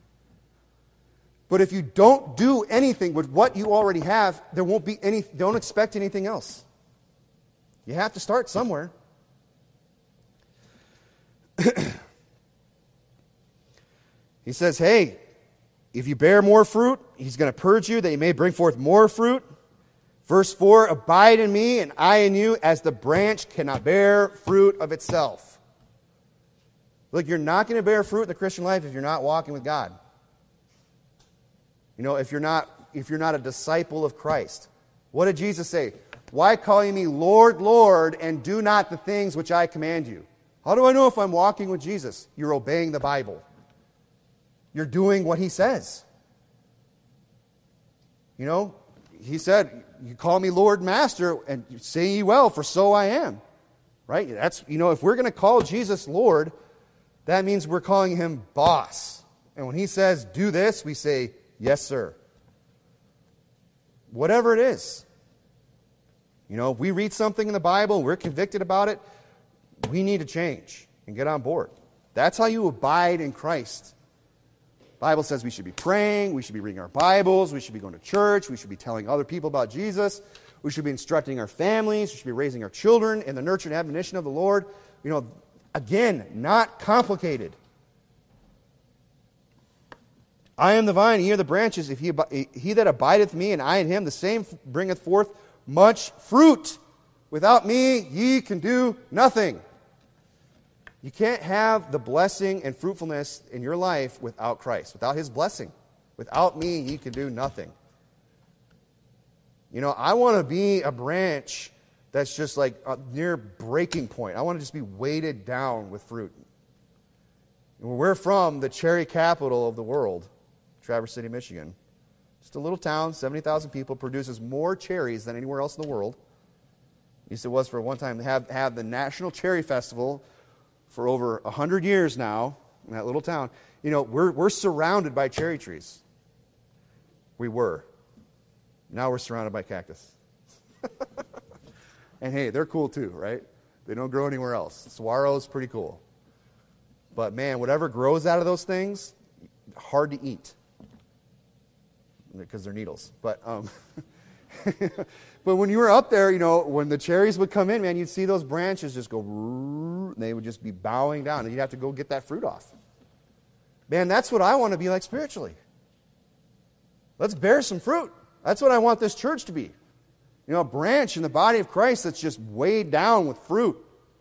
But if you don't do anything with what you already have, there won't be don't expect anything else. You have to start somewhere. He says, hey, if you bear more fruit, he's going to purge you that you may bring forth more fruit. Verse 4, abide in me and I in you, as the branch cannot bear fruit of itself. Look, you're not going to bear fruit in the Christian life if you're not walking with God. If you're not a disciple of Christ. What did Jesus say? Why call ye me Lord, Lord, and do not the things which I command you? How do I know if I'm walking with Jesus? You're obeying the Bible. You're doing what he says. You know, he said, you call me Lord, Master, and say ye well, for so I am. Right? That's, you know, if we're going to call Jesus Lord, that means we're calling him boss. And when he says, do this, we say, yes, sir. Whatever it is. You know, if we read something in the Bible, we're convicted about it, we need to change and get on board. That's how you abide in Christ. The Bible says we should be praying, we should be reading our Bibles, we should be going to church, we should be telling other people about Jesus, we should be instructing our families, we should be raising our children in the nurture and admonition of the Lord. You know, again, not complicated. I am the vine, ye are the branches. If he that abideth me, and I in him, the same bringeth forth much fruit. Without me, ye can do nothing. You can't have the blessing and fruitfulness in your life without Christ, without his blessing. Without me, ye can do nothing. You know, I want to be a branch that's just like near breaking point. I want to just be weighted down with fruit. And we're from the cherry capital of the world, Traverse City, Michigan. Just a little town, 70,000 people, produces more cherries than anywhere else in the world. At least it was for one time. They have the National Cherry Festival for over 100 years now in that little town. You know, we're surrounded by cherry trees. We were. Now we're surrounded by cactus. And hey, they're cool too, right? They don't grow anywhere else. Saguaro is pretty cool. But man, whatever grows out of those things, hard to eat. Because they're needles. But but when you were up there, you know, when the cherries would come in, man, you'd see those branches just go, and they would just be bowing down, and you'd have to go get that fruit off. Man, that's what I want to be like spiritually. Let's bear some fruit. That's what I want this church to be. You know, a branch in the body of Christ that's just weighed down with fruit.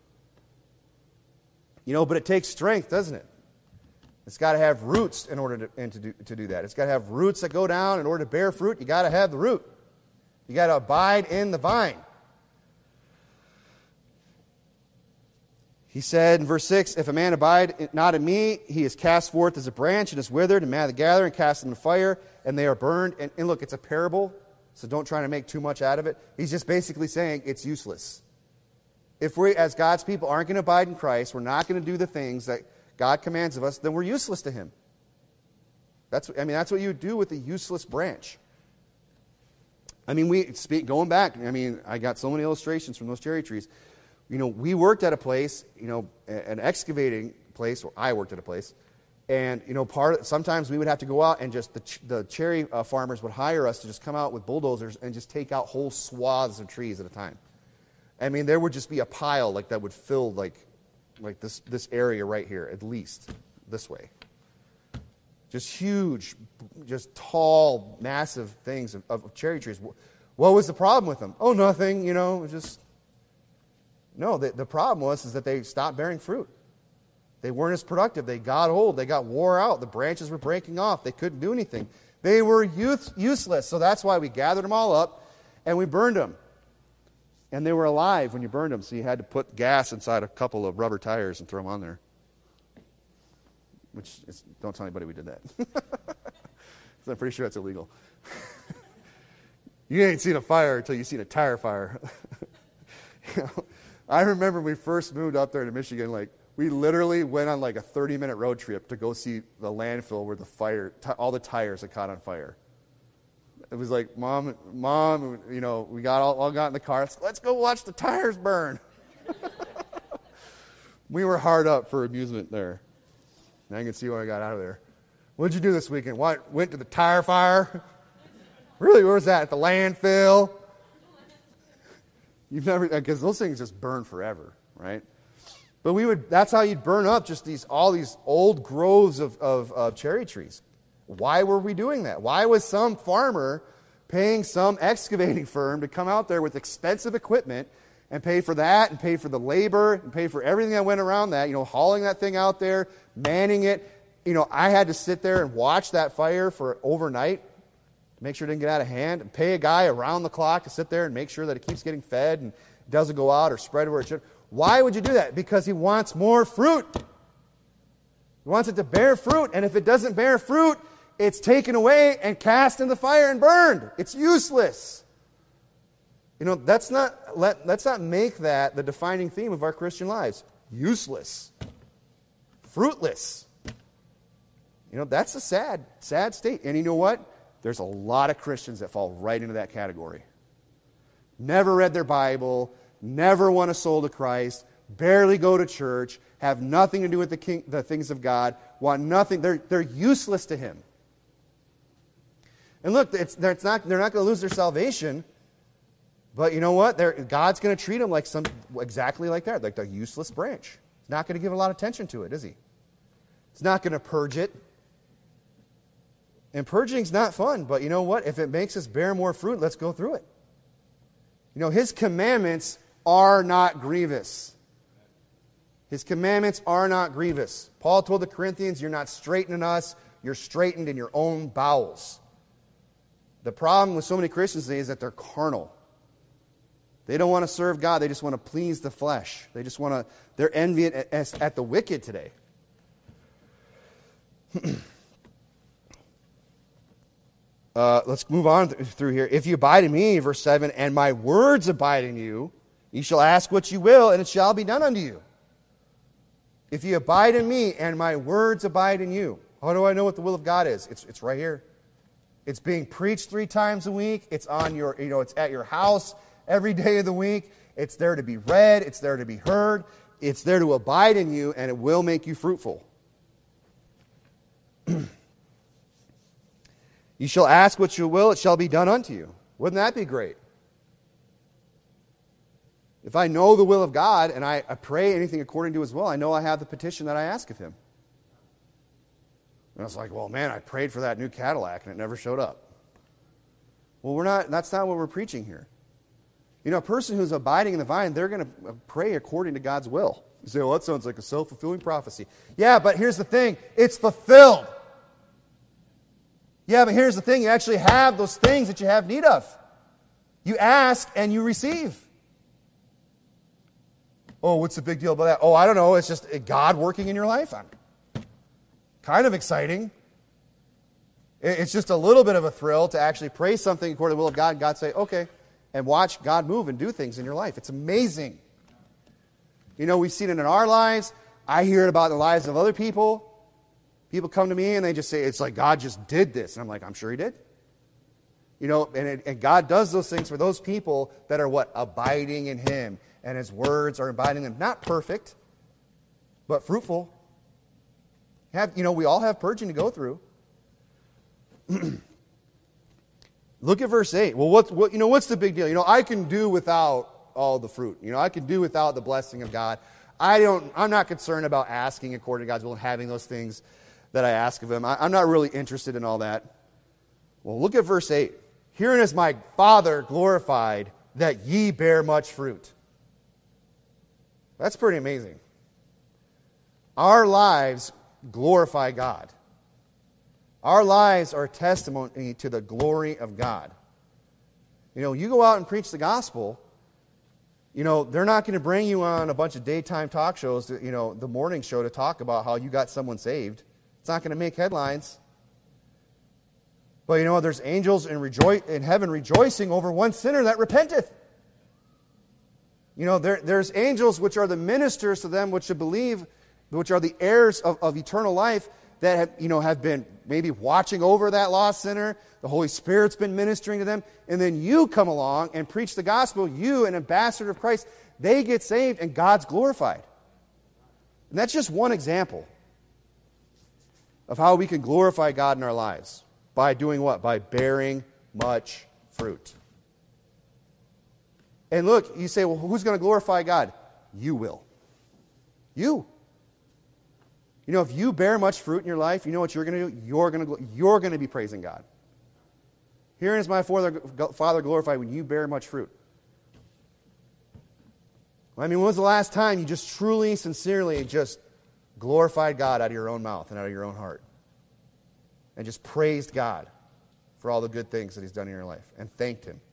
You know, but it takes strength, doesn't it? It's got to have roots in order to do that. It's got to have roots that go down in order to bear fruit. You got to have the root. You got to abide in the vine. He said in verse 6, if a man abide not in me, he is cast forth as a branch and is withered, and man the gather and cast them in fire, and they are burned. And look, it's a parable, so don't try to make too much out of it. He's just basically saying it's useless. If we, as God's people, aren't going to abide in Christ, we're not going to do the things that God commands of us, then we're useless to him. That's what you do with a useless branch. I mean, going back, I got so many illustrations from those cherry trees. You know, we worked at a place, you know, an excavating place, or I worked at a place, and, you know, sometimes we would have to go out and just, the cherry farmers would hire us to just come out with bulldozers and just take out whole swaths of trees at a time. I mean, there would just be a pile like that would fill like this area right here, at least this way. Just huge, just tall, massive things of cherry trees. What was the problem with them? Oh, nothing, you know, No, the problem was that they stopped bearing fruit. They weren't as productive. They got old. They got wore out. The branches were breaking off. They couldn't do anything. They were useless. So that's why we gathered them all up and we burned them. And they were alive when you burned them, so you had to put gas inside a couple of rubber tires and throw them on there. Don't tell anybody we did that. I'm pretty sure that's illegal. You ain't seen a fire until you've seen a tire fire. You know, I remember when we first moved up there to Michigan, we literally went on a 30-minute road trip to go see the landfill where all the tires had caught on fire. It was like, Mom, you know, we all got in the car. Let's go watch the tires burn. We were hard up for amusement there. And I can see when I got out of there. What did you do this weekend? Went to the tire fire? Really, where was that? At the landfill? You've never, because those things just burn forever, right? But that's how you'd burn up just all these old groves of cherry trees. Why were we doing that? Why was some farmer paying some excavating firm to come out there with expensive equipment and pay for that and pay for the labor and pay for everything that went around that, you know, hauling that thing out there, manning it. You know, I had to sit there and watch that fire for overnight, make sure it didn't get out of hand, and pay a guy around the clock to sit there and make sure that it keeps getting fed and doesn't go out or spread where it should. Why would you do that? Because he wants more fruit. He wants it to bear fruit, and if it doesn't bear fruit, it's taken away and cast in the fire and burned. It's useless. Let's not make that the defining theme of our Christian lives. Useless. Fruitless. That's a sad state. And you know what? There's a lot of Christians that fall right into that category. Never read their Bible, never won a soul to Christ, barely go to church, have nothing to do with the things of God, want nothing. They're useless to Him. And look, they're not going to lose their salvation, but you know what? God's going to treat them exactly like that, like a useless branch. He's not going to give a lot of attention to it, is He? He's not going to purge it. And purging's not fun, but you know what? If it makes us bear more fruit, let's go through it. His commandments are not grievous. His commandments are not grievous. Paul told the Corinthians, you're not straightening us, you're straightened in your own bowels. The problem with so many Christians today is that they're carnal. They don't want to serve God, they just want to please the flesh. They're envious at the wicked today. Let's move on through here. If you abide in me, verse 7, and my words abide in you, you shall ask what you will, and it shall be done unto you. If you abide in me, and my words abide in you. How do I know what the will of God is? It's right here. It's being preached 3 times a week. It's on your, it's at your house every day of the week. It's there to be read. It's there to be heard. It's there to abide in you, and it will make you fruitful. You shall ask what you will, it shall be done unto you. Wouldn't that be great? If I know the will of God and I pray anything according to His will, I know I have the petition that I ask of Him. And I was like, well, man, I prayed for that new Cadillac and it never showed up. Well, that's not what we're preaching here. A person who's abiding in the vine, they're going to pray according to God's will. You say, well, that sounds like a self-fulfilling prophecy. Yeah, but here's the thing. It's fulfilled. Yeah, but here's the thing. You actually have those things that you have need of. You ask and you receive. Oh, what's the big deal about that? Oh, I don't know. It's just God working in your life. Kind of exciting. It's just a little bit of a thrill to actually pray something according to the will of God and God say, okay, and watch God move and do things in your life. It's amazing. We've seen it in our lives. I hear it about the lives of other people. People come to me and they just say, it's like God just did this. And I'm like, I'm sure He did. And God does those things for those people that are what? Abiding in Him. And His words are abiding in them. Not perfect, but fruitful. We all have purging to go through. Look at verse 8. Well, what's the big deal? I can do without all the fruit. I can do without the blessing of God. I'm not concerned about asking according to God's will and having those things that I ask of Him. I'm not really interested in all that. Well, look at verse 8. Herein is my Father glorified, that ye bear much fruit. That's pretty amazing. Our lives glorify God. Our lives are a testimony to the glory of God. You go out and preach the gospel, they're not going to bring you on a bunch of daytime talk shows, the morning show to talk about how you got someone saved. It's not going to make headlines. But there's angels in heaven rejoicing over one sinner that repenteth. There's angels which are the ministers to them which should believe, which are the heirs of eternal life that have been maybe watching over that lost sinner. The Holy Spirit's been ministering to them. And then you come along and preach the gospel. You, an ambassador of Christ, they get saved and God's glorified. And that's just one example of how we can glorify God in our lives. By doing what? By bearing much fruit. And look, you say, well, who's going to glorify God? You will. You. If you bear much fruit in your life, you know what you're going to do? You're going to be praising God. Herein is my Father glorified when you bear much fruit. When was the last time you just truly, sincerely just glorified God out of your own mouth and out of your own heart? And just praised God for all the good things that he's done in your life and thanked him.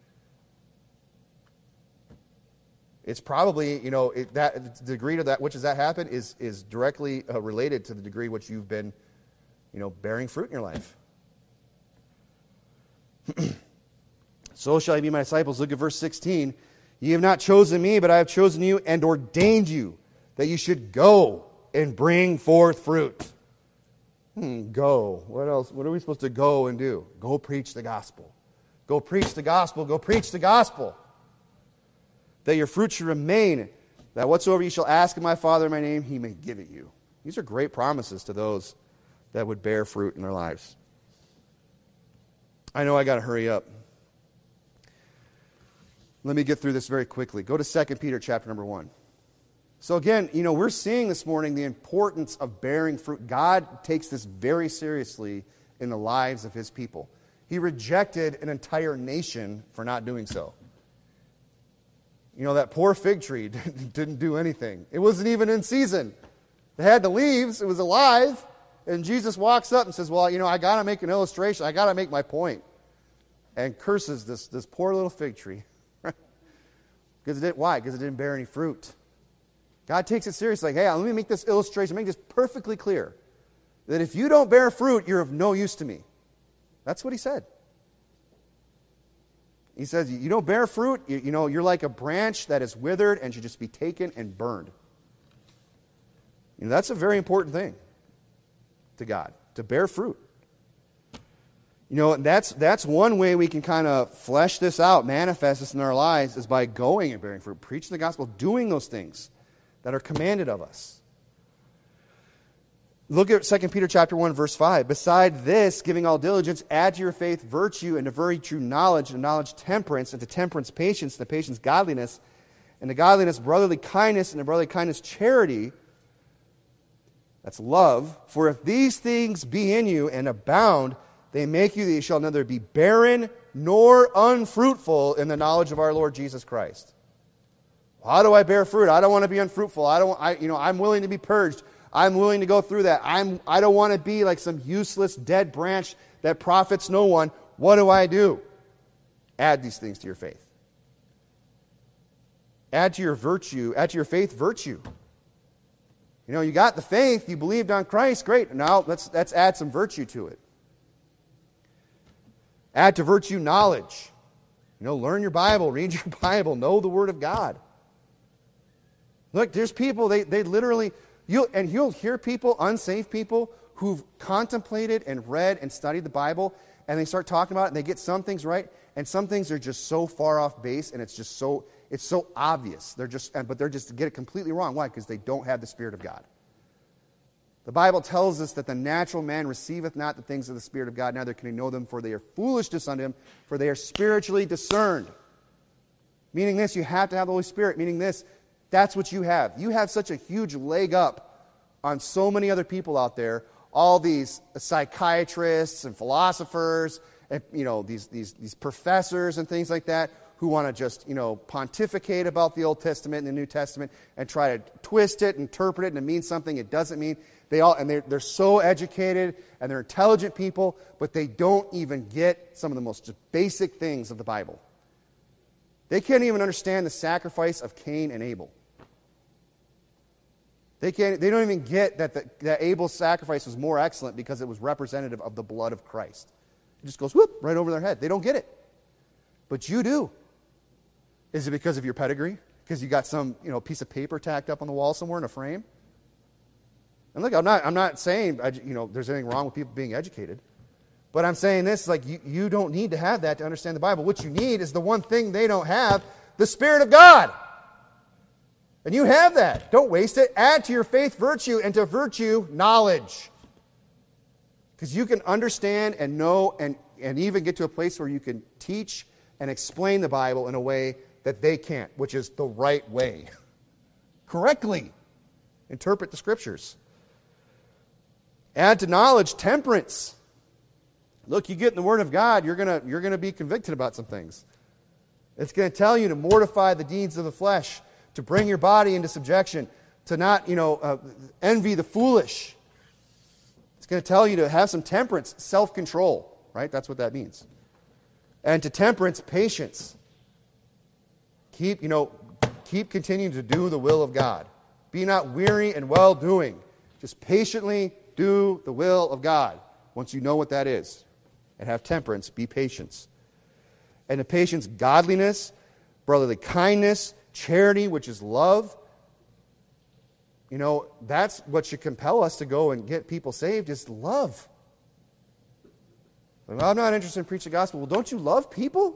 It's probably, that the degree to that which has that happened is directly related to the degree which you've been, bearing fruit in your life. So shall ye be my disciples. Look at verse 16. Ye have not chosen me, but I have chosen you and ordained you that you should go and bring forth fruit. Go. What else? What are we supposed to go and do? Go preach the gospel. Go preach the gospel. Go preach the gospel. That your fruit should remain, that whatsoever you shall ask of my Father in my name, he may give it you. These are great promises to those that would bear fruit in their lives. I know I got to hurry up. Let me get through this very quickly. Go to 2 Peter chapter number 1. So again, we're seeing this morning the importance of bearing fruit. God takes this very seriously in the lives of his people. He rejected an entire nation for not doing so. That poor fig tree didn't do anything. It wasn't even in season. It had the leaves. It was alive. And Jesus walks up and says, well, I got to make an illustration. I got to make my point. And curses this poor little fig tree. Why? Because it didn't bear any fruit. God takes it seriously. Like, hey, let me make this illustration, make this perfectly clear. That if you don't bear fruit, you're of no use to me. That's what he said. He says, you don't bear fruit, you're like a branch that is withered and should just be taken and burned. That's a very important thing to God, to bear fruit. That's one way we can kind of flesh this out, manifest this in our lives, is by going and bearing fruit, preaching the gospel, doing those things that are commanded of us. Look at 2 Peter chapter 1, verse 5. Beside this, giving all diligence, add to your faith virtue, and to virtue knowledge, and to knowledge temperance, and to temperance patience, and to patience godliness, and to godliness brotherly kindness, and to brotherly kindness charity. That's love. For if these things be in you and abound, they make you that you shall neither be barren nor unfruitful in the knowledge of our Lord Jesus Christ. How do I bear fruit? I don't want to be unfruitful. I'm willing to be purged. I'm willing to go through that. I don't want to be like some useless dead branch that profits no one. What do? Add these things to your faith. Add to your faith virtue. You got the faith, you believed on Christ, great. Now let's add some virtue to it. Add to virtue knowledge. Learn your Bible, read your Bible, know the Word of God. Look, there's people, they literally, you'll hear people, unsaved people, who've contemplated and read and studied the Bible, and they start talking about it, and they get some things right, and some things are just so far off base, and it's so obvious. But they're just get it completely wrong. Why? Because they don't have the Spirit of God. The Bible tells us that the natural man receiveth not the things of the Spirit of God, neither can he know them, for they are foolishness unto him, for they are spiritually discerned. Meaning this, you have to have the Holy Spirit. Meaning this, that's what you have. You have such a huge leg up on so many other people out there, all these psychiatrists and philosophers, and these professors and things like that, who want to just, pontificate about the Old Testament and the New Testament and try to twist it, interpret it, and it means something it doesn't mean. They're so educated and they're intelligent people, but they don't even get some of the most basic things of the Bible. They can't even understand the sacrifice of Cain and Abel. They don't even get that Abel's sacrifice was more excellent because it was representative of the blood of Christ. It just goes whoop right over their head. They don't get it. But you do. Is it because of your pedigree? Because you got some piece of paper tacked up on the wall somewhere in a frame? And look, I'm not saying there's anything wrong with people being educated. But I'm saying this, like you don't need to have that to understand the Bible. What you need is the one thing they don't have, the Spirit of God. And you have that. Don't waste it. Add to your faith virtue, and to virtue knowledge. Because you can understand and know and even get to a place where you can teach and explain the Bible in a way that they can't, which is the right way. Correctly interpret the Scriptures. Add to knowledge temperance. Look, you get in the Word of God, you're gonna be convicted about some things. It's going to tell you to mortify the deeds of the flesh, to bring your body into subjection, to not envy the foolish. It's going to tell you to have some temperance, self-control, right? That's what that means. And to temperance, patience. Keep continuing to do the will of God. Be not weary in well-doing. Just patiently do the will of God. Once you know what that is. And have temperance, be patient. And to patience, godliness, brotherly kindness, charity, which is love. That's what should compel us to go and get people saved, is love. Well, I'm not interested in preaching the gospel. Well, don't you love people?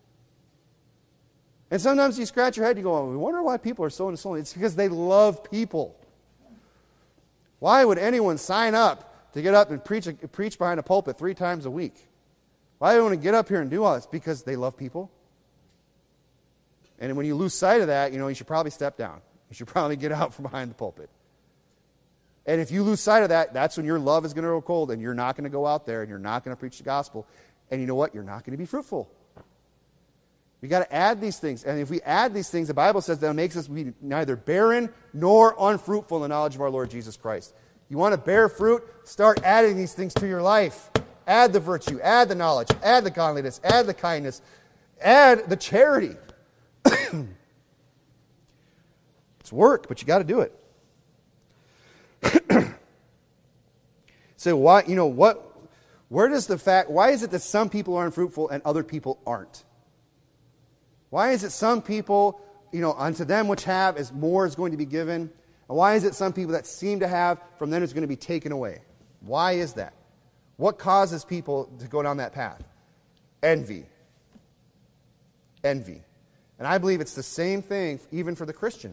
And sometimes you scratch your head and you go, oh, we wonder why people are so insulting. It's because they love people. Why would anyone sign up to get up and preach behind a pulpit 3 times a week? Why do they want to get up here and do all this? Because they love people. And when you lose sight of that, you should probably step down. You should probably get out from behind the pulpit. And if you lose sight of that, that's when your love is going to go cold, and you're not going to go out there, and you're not going to preach the gospel. And you know what? You're not going to be fruitful. We got to add these things. And if we add these things, the Bible says that it makes us be neither barren nor unfruitful in the knowledge of our Lord Jesus Christ. You want to bear fruit? Start adding these things to your life. Add the virtue, add the knowledge, add the godliness, add the kindness, add the charity. It's work, but you got to do it. So why is it that some people are unfruitful and other people aren't? Why is it some people, unto them which have, as more is going to be given? And why is it some people that seem to have, from them is going to be taken away? Why is that? What causes people to go down that path? Envy. Envy. And I believe it's the same thing even for the Christian.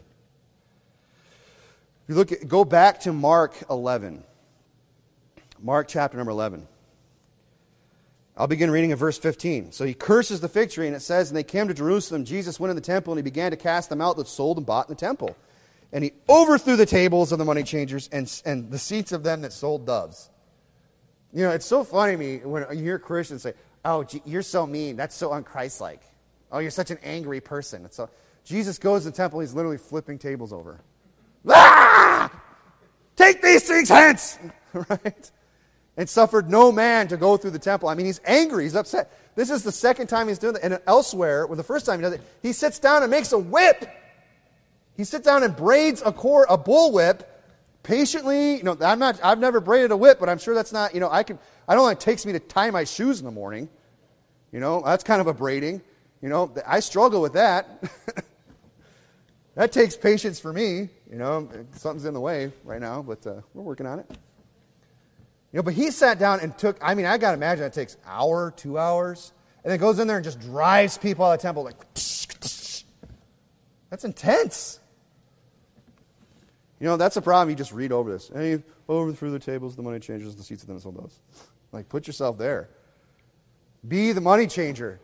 If you go back to Mark 11. Mark chapter number 11. I'll begin reading in verse 15. So he curses the fig tree, and it says, and they came to Jerusalem. Jesus went in the temple, and he began to cast them out that sold and bought in the temple. And he overthrew the tables of the money changers and the seats of them that sold doves. It's so funny to me when you hear Christians say, oh, you're so mean. That's so un-Christ-like. Oh, you're such an angry person. And so Jesus goes to the temple, he's literally flipping tables over. Ah! Take these things hence! Right? And suffered no man to go through the temple. I mean, he's angry, he's upset. This is the second time he's doing that. And elsewhere, the first time he does it, he sits down and makes a whip. He sits down and braids a bull whip patiently. I've never braided a whip, but I'm sure that's not, I don't know, it takes me to tie my shoes in the morning. That's kind of a braiding. I struggle with that. That takes patience for me. Something's in the way right now, but we're working on it. But he sat down and took, I got to imagine it takes an hour, 2 hours, and then goes in there and just drives people out of the temple like, that's intense. That's a problem. You just read over this. And he overthrew the tables, the money changers, the seats of them sold those. Like, put yourself there. Be the money changer.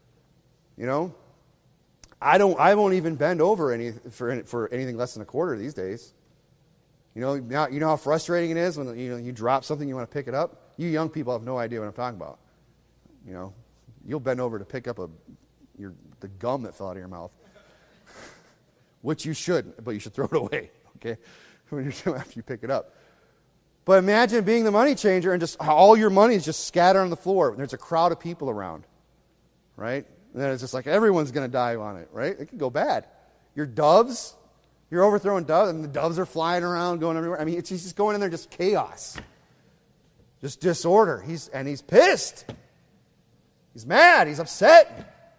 I won't even bend over for anything less than a quarter these days. You know how frustrating it is when you drop something, you want to pick it up? You young people have no idea what I'm talking about. You'll bend over to pick up the gum that fell out of your mouth. Which you should, but you should throw it away, okay? After you pick it up. But imagine being the money changer and just all your money is just scattered on the floor. And there's a crowd of people around, right? And then it's just like everyone's going to die on it, right? It could go bad. Your doves, you're overthrowing doves, and the doves are flying around, going everywhere. He's just going in there, just chaos. Just disorder. He's pissed. He's mad. He's upset.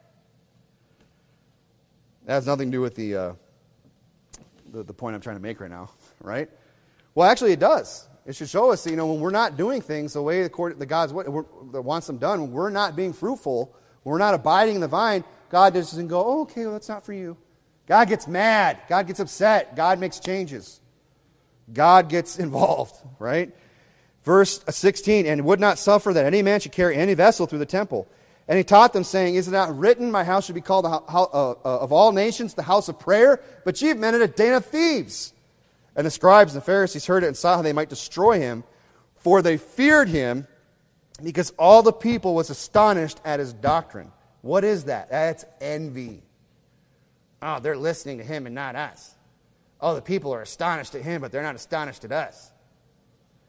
That has nothing to do with the point I'm trying to make right now, right? Well, actually, it does. It should show us, when we're not doing things the way the God's that wants them done, when we're not being fruitful, when we're not abiding in the vine, God doesn't go, oh, okay, well, that's not for you. God gets mad. God gets upset. God makes changes. God gets involved, right? Verse 16, and would not suffer that any man should carry any vessel through the temple. And he taught them, saying, is it not written, my house should be called of all nations the house of prayer? But ye have made it a den of thieves. And the scribes and the Pharisees heard it and saw how they might destroy him, for they feared him, because all the people was astonished at his doctrine. What is that? That's envy. Oh, they're listening to him and not us. Oh, the people are astonished at him, but they're not astonished at us.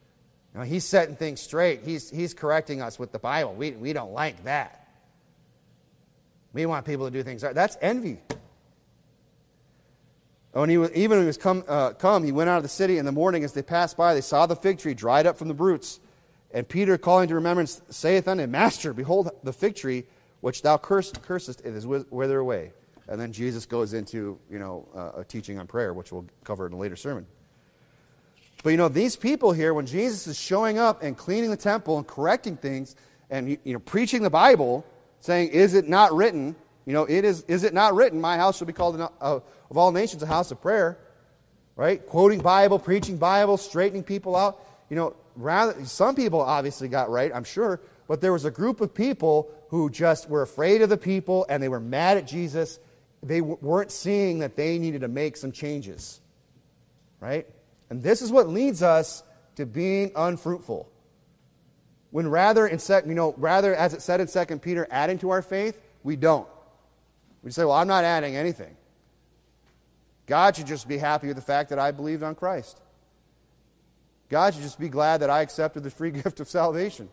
He's setting things straight. He's correcting us with the Bible. We don't like that. We want people to do things right. That's envy. When he was come, he went out of the city in the morning. As they passed by, they saw the fig tree dried up from the roots. And Peter, calling to remembrance, saith unto him, Master, behold the fig tree which thou cursest, it is withered away. And then Jesus goes into a teaching on prayer, which we'll cover in a later sermon. But these people here, when Jesus is showing up and cleaning the temple and correcting things and preaching the Bible, saying, "Is it not written? Is it not written? My house shall be called of all nations a house of prayer." Right? Quoting Bible, preaching Bible, straightening people out. Rather, some people obviously got right, I'm sure, but there was a group of people who just were afraid of the people and they were mad at Jesus. They weren't seeing that they needed to make some changes. Right? And this is what leads us to being unfruitful. When rather, as it said in 2 Peter, adding to our faith, we don't. We say, well, I'm not adding anything. God should just be happy with the fact that I believed on Christ. God should just be glad that I accepted the free gift of salvation.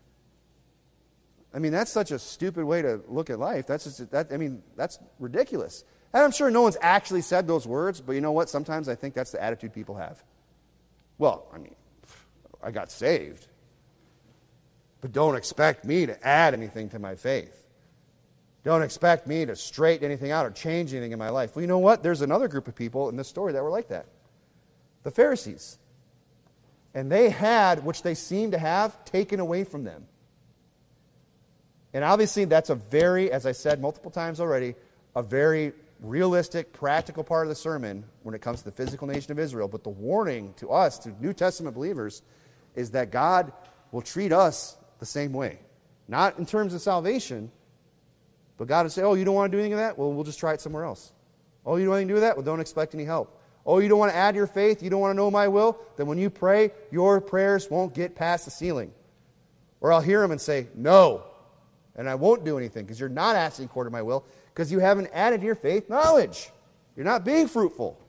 I mean, that's such a stupid way to look at life. That's ridiculous. And I'm sure no one's actually said those words, but you know what? Sometimes I think that's the attitude people have. Well, I got saved, but don't expect me to add anything to my faith. Don't expect me to straighten anything out or change anything in my life. Well, you know what? There's another group of people in this story that were like that. The Pharisees. And they had, which they seemed to have, taken away from them. And obviously that's a very, as I said multiple times already, a very realistic, practical part of the sermon when it comes to the physical nation of Israel. But the warning to us, to New Testament believers, is that God will treat us the same way. Not in terms of salvation, but God will say, oh, you don't want to do anything of that? Well, we'll just try it somewhere else. Oh, you don't want to do that? Well, don't expect any help. Oh, you don't want to add your faith? You don't want to know my will? Then when you pray, your prayers won't get past the ceiling. Or I'll hear him and say, no, and I won't do anything because you're not asking according to my will because you haven't added to your faith knowledge. You're not being fruitful.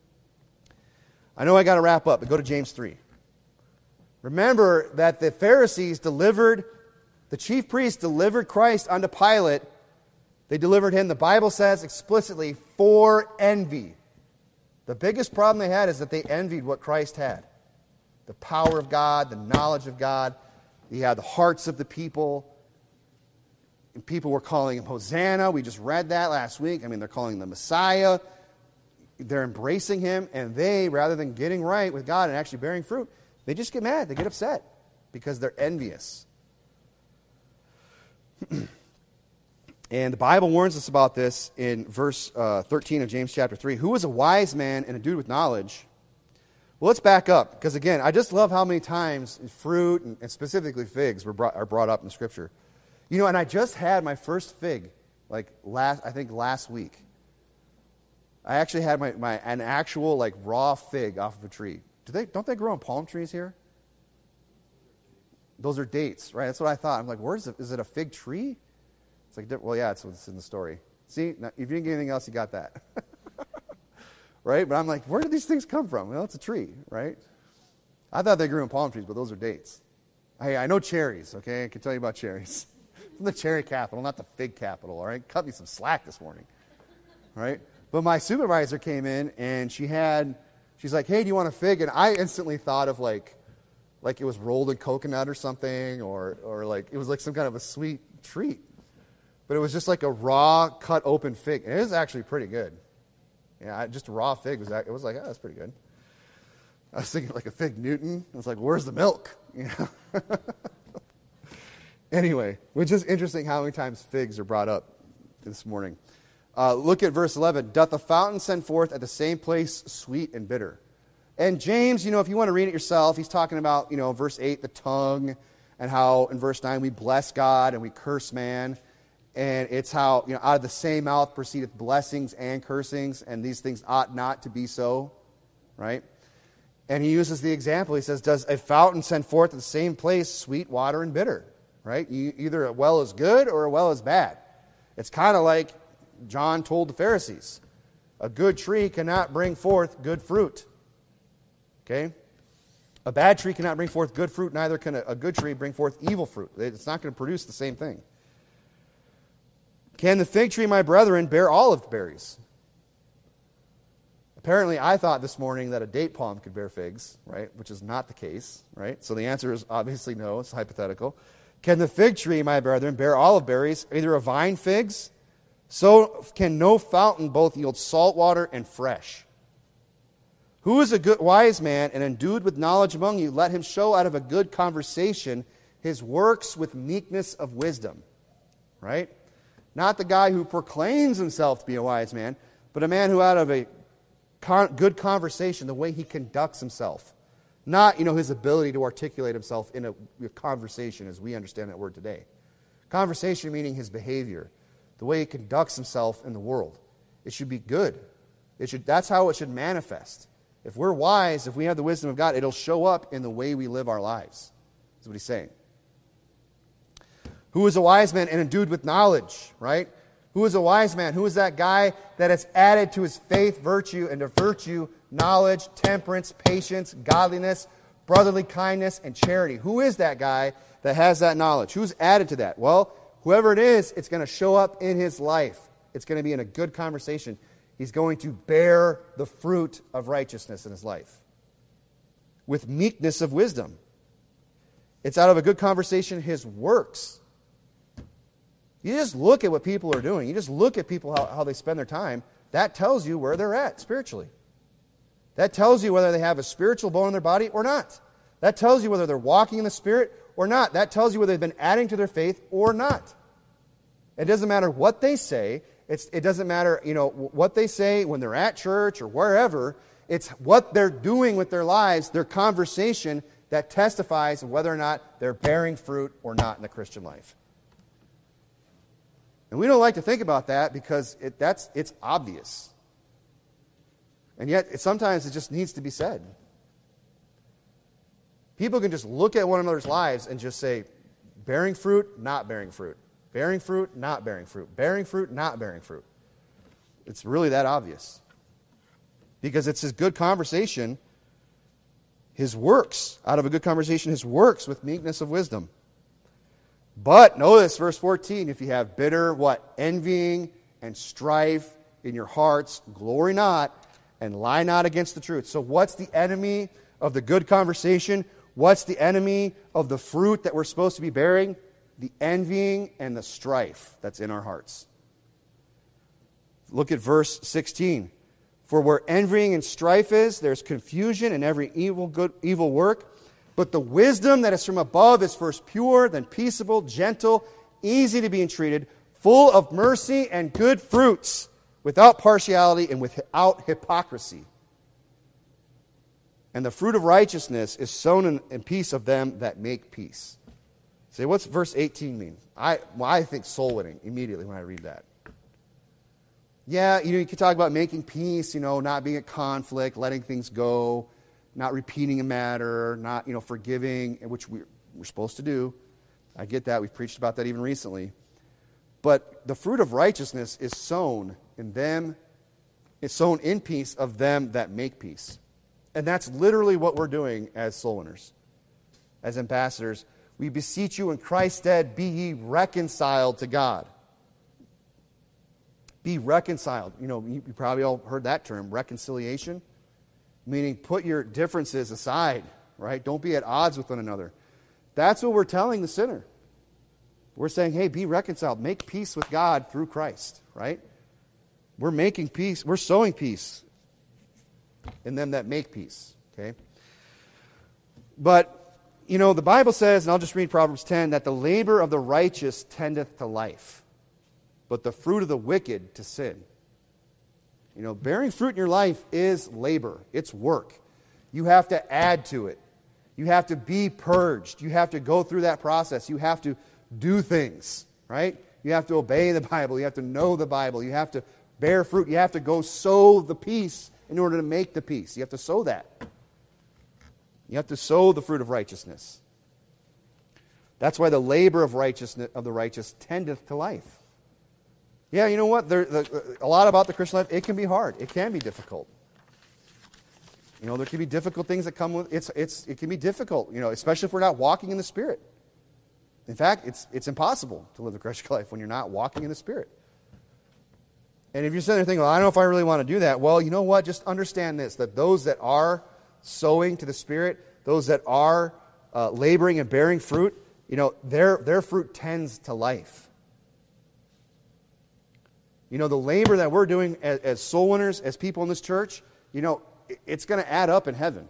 I know I got to wrap up, but go to James 3. Remember that the Pharisees the chief priests delivered Christ unto Pilate. They delivered him, the Bible says explicitly, for envy. The biggest problem they had is that they envied what Christ had. The power of God, the knowledge of God. He had the hearts of the people. And people were calling him Hosanna. We just read that last week. They're calling him the Messiah. They're embracing him. And they, rather than getting right with God and actually bearing fruit, they just get mad. They get upset because they're envious. And the Bible warns us about this in verse 13 of James chapter 3. Who is a wise man and a dude with knowledge? Well, let's back up. Because again, I just love how many times fruit and specifically figs are brought up in Scripture. And I just had my first fig last week. I actually had an actual raw fig off of a tree. Don't they grow on palm trees here? Those are dates, right? That's what I thought. I'm like, is it a fig tree? It's like, well, yeah, it's what's in the story. See, now, if you didn't get anything else, you got that. Right? But I'm like, where did these things come from? Well, it's a tree, right? I thought they grew in palm trees, but those are dates. Hey, I know cherries, okay? I can tell you about cherries. From the cherry capital, not the fig capital, all right? Cut me some slack this morning, right? But my supervisor came in, and she's like, hey, do you want a fig? And I instantly thought of like it was rolled in coconut or something, or like it was like some kind of a sweet treat. But it was just like a raw, cut open fig. And it was actually pretty good. Yeah, just a raw fig. It was like, oh, that's pretty good. I was thinking like a fig Newton. I was like, where's the milk? Anyway, which is interesting how many times figs are brought up this morning. Look at verse 11. Doth the fountain send forth at the same place sweet and bitter? And James, if you want to read it yourself, he's talking about, verse 8, the tongue, and how in verse 9 we bless God and we curse man. And it's how, out of the same mouth proceedeth blessings and cursings, and these things ought not to be so, right? And he uses the example. He says, does a fountain send forth at the same place sweet water and bitter, right? Either a well is good or a well is bad. It's kind of like John told the Pharisees. A good tree cannot bring forth good fruit, okay? A bad tree cannot bring forth good fruit, neither can a good tree bring forth evil fruit. It's not going to produce the same thing. Can the fig tree, my brethren, bear olive berries? Apparently, I thought this morning that a date palm could bear figs, right? Which is not the case, right? So the answer is obviously no. It's hypothetical. Can the fig tree, my brethren, bear olive berries, either a vine figs? So can no fountain both yield salt water and fresh? Who is a good wise man and endued with knowledge among you? Let him show out of a good conversation his works with meekness of wisdom. Right? Not the guy who proclaims himself to be a wise man, but a man who out of a good conversation, the way he conducts himself. Not, his ability to articulate himself in a conversation as we understand that word today. Conversation meaning his behavior, the way he conducts himself in the world. It should be good. That's how it should manifest. If we're wise, if we have the wisdom of God, it'll show up in the way we live our lives. That's what he's saying. Who is a wise man and endued with knowledge, right? Who is a wise man? Who is that guy that has added to his faith virtue, and to virtue knowledge, temperance, patience, godliness, brotherly kindness, and charity? Who is that guy that has that knowledge? Who's added to that? Well, whoever it is, it's going to show up in his life. It's going to be in a good conversation. He's going to bear the fruit of righteousness in his life with meekness of wisdom. It's out of a good conversation, his works. You just look at what people are doing. You just look at people, how they spend their time. That tells you where they're at spiritually. That tells you whether they have a spiritual bone in their body or not. That tells you whether they're walking in the Spirit or not. That tells you whether they've been adding to their faith or not. It doesn't matter what they say. It doesn't matter, what they say when they're at church or wherever. It's what they're doing with their lives, their conversation, that testifies whether or not they're bearing fruit or not in the Christian life. And we don't like to think about that because it's obvious. And yet, sometimes it just needs to be said. People can just look at one another's lives and just say, bearing fruit, not bearing fruit. Bearing fruit, not bearing fruit. Bearing fruit, not bearing fruit. It's really that obvious. Because it's his good conversation, his works, out of a good conversation, his works with meekness of wisdom. But, notice verse 14, if you have bitter, envying and strife in your hearts, glory not, and lie not against the truth. So what's the enemy of the good conversation? What's the enemy of the fruit that we're supposed to be bearing? The envying and the strife that's in our hearts. Look at verse 16. For where envying and strife is, there's confusion and every evil work. But the wisdom that is from above is first pure, then peaceable, gentle, easy to be entreated, full of mercy and good fruits, without partiality and without hypocrisy. And the fruit of righteousness is sown in peace of them that make peace. Say, what's verse 18 mean? I think soul winning immediately when I read that. Yeah, you can talk about making peace, not being at conflict, letting things go, not repeating a matter, not, forgiving, which we're supposed to do. I get that. We've preached about that even recently. But the fruit of righteousness is sown in them. It's sown in peace of them that make peace. And that's literally what we're doing as soul winners, as ambassadors. We beseech you in Christ's stead, be ye reconciled to God. Be reconciled. You probably all heard that term, reconciliation. Meaning put your differences aside, right? Don't be at odds with one another. That's what we're telling the sinner. We're saying, hey, be reconciled. Make peace with God through Christ, right? We're making peace. We're sowing peace in them that make peace, okay? But, the Bible says, and I'll just read Proverbs 10, that the labor of the righteous tendeth to life, but the fruit of the wicked to sin. Bearing fruit in your life is labor. It's work. You have to add to it. You have to be purged. You have to go through that process. You have to do things, right? You have to obey the Bible. You have to know the Bible. You have to bear fruit. You have to go sow the peace in order to make the peace. You have to sow that. You have to sow the fruit of righteousness. That's why the labor of righteousness of the righteous tendeth to life. Yeah, you know what? A lot about the Christian life, it can be hard. It can be difficult. There can be difficult things that come with it. It can be difficult, especially if we're not walking in the Spirit. In fact, it's impossible to live the Christian life when you're not walking in the Spirit. And if you're sitting there thinking, well, I don't know if I really want to do that. Well, you know what? Just understand this, that those that are sowing to the Spirit, those that are laboring and bearing fruit, their fruit tends to life. The labor that we're doing as soul winners, as people in this church, it's going to add up in heaven.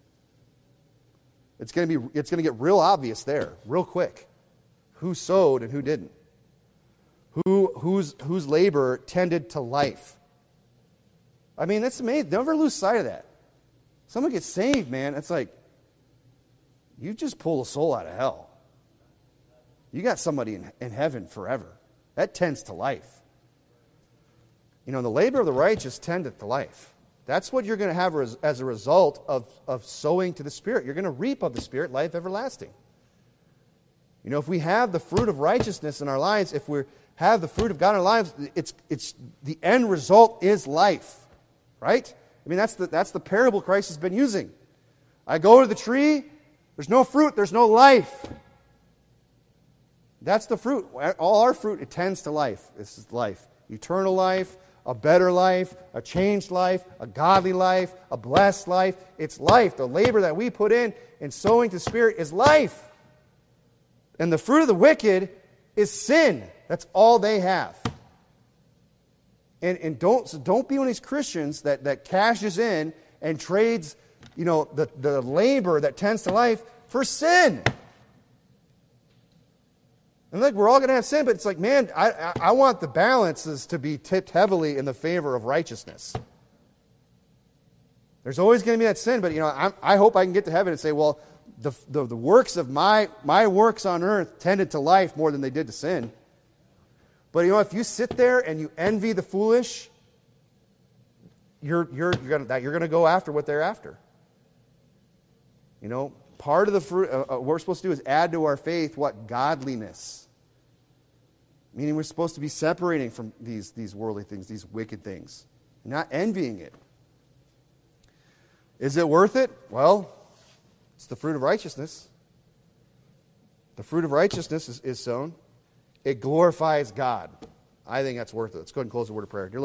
It's going to get real obvious there, real quick, who sowed and who didn't. Whose labor tended to life. I mean, that's amazing. Never lose sight of that. Someone gets saved, man. It's like, you just pulled a soul out of hell. You got somebody in heaven forever. That tends to life. The labor of the righteous tendeth to life. That's what you're going to have as a result of sowing to the Spirit. You're going to reap of the Spirit life everlasting. If we have the fruit of righteousness in our lives, if we have the fruit of God in our lives, it's the end result is life, right? I mean, that's the parable Christ has been using. I go to the tree, there's no fruit, there's no life. That's the fruit. All our fruit, it tends to life. This is life. Eternal life, a better life, a changed life, a godly life, a blessed life. It's life. The labor that we put in sowing to the Spirit is life. And the fruit of the wicked is sin. That's all they have. And don't be one of these Christians that cashes in and trades, the labor that tends to life for sin. And look, we're all going to have sin, but it's like, man, I want the balances to be tipped heavily in the favor of righteousness. There's always going to be that sin, but I hope I can get to heaven and say, well, the works of my works on earth tended to life more than they did to sin. But if you sit there and you envy the foolish, you're going to go after what they're after. Part of the fruit, what we're supposed to do is add to our faith what? Godliness. Meaning we're supposed to be separating from these worldly things, these wicked things, not envying it. Is it worth it? Well, it's the fruit of righteousness. The fruit of righteousness is sown. It glorifies God. I think that's worth it. Let's go ahead and close the word of prayer. Dear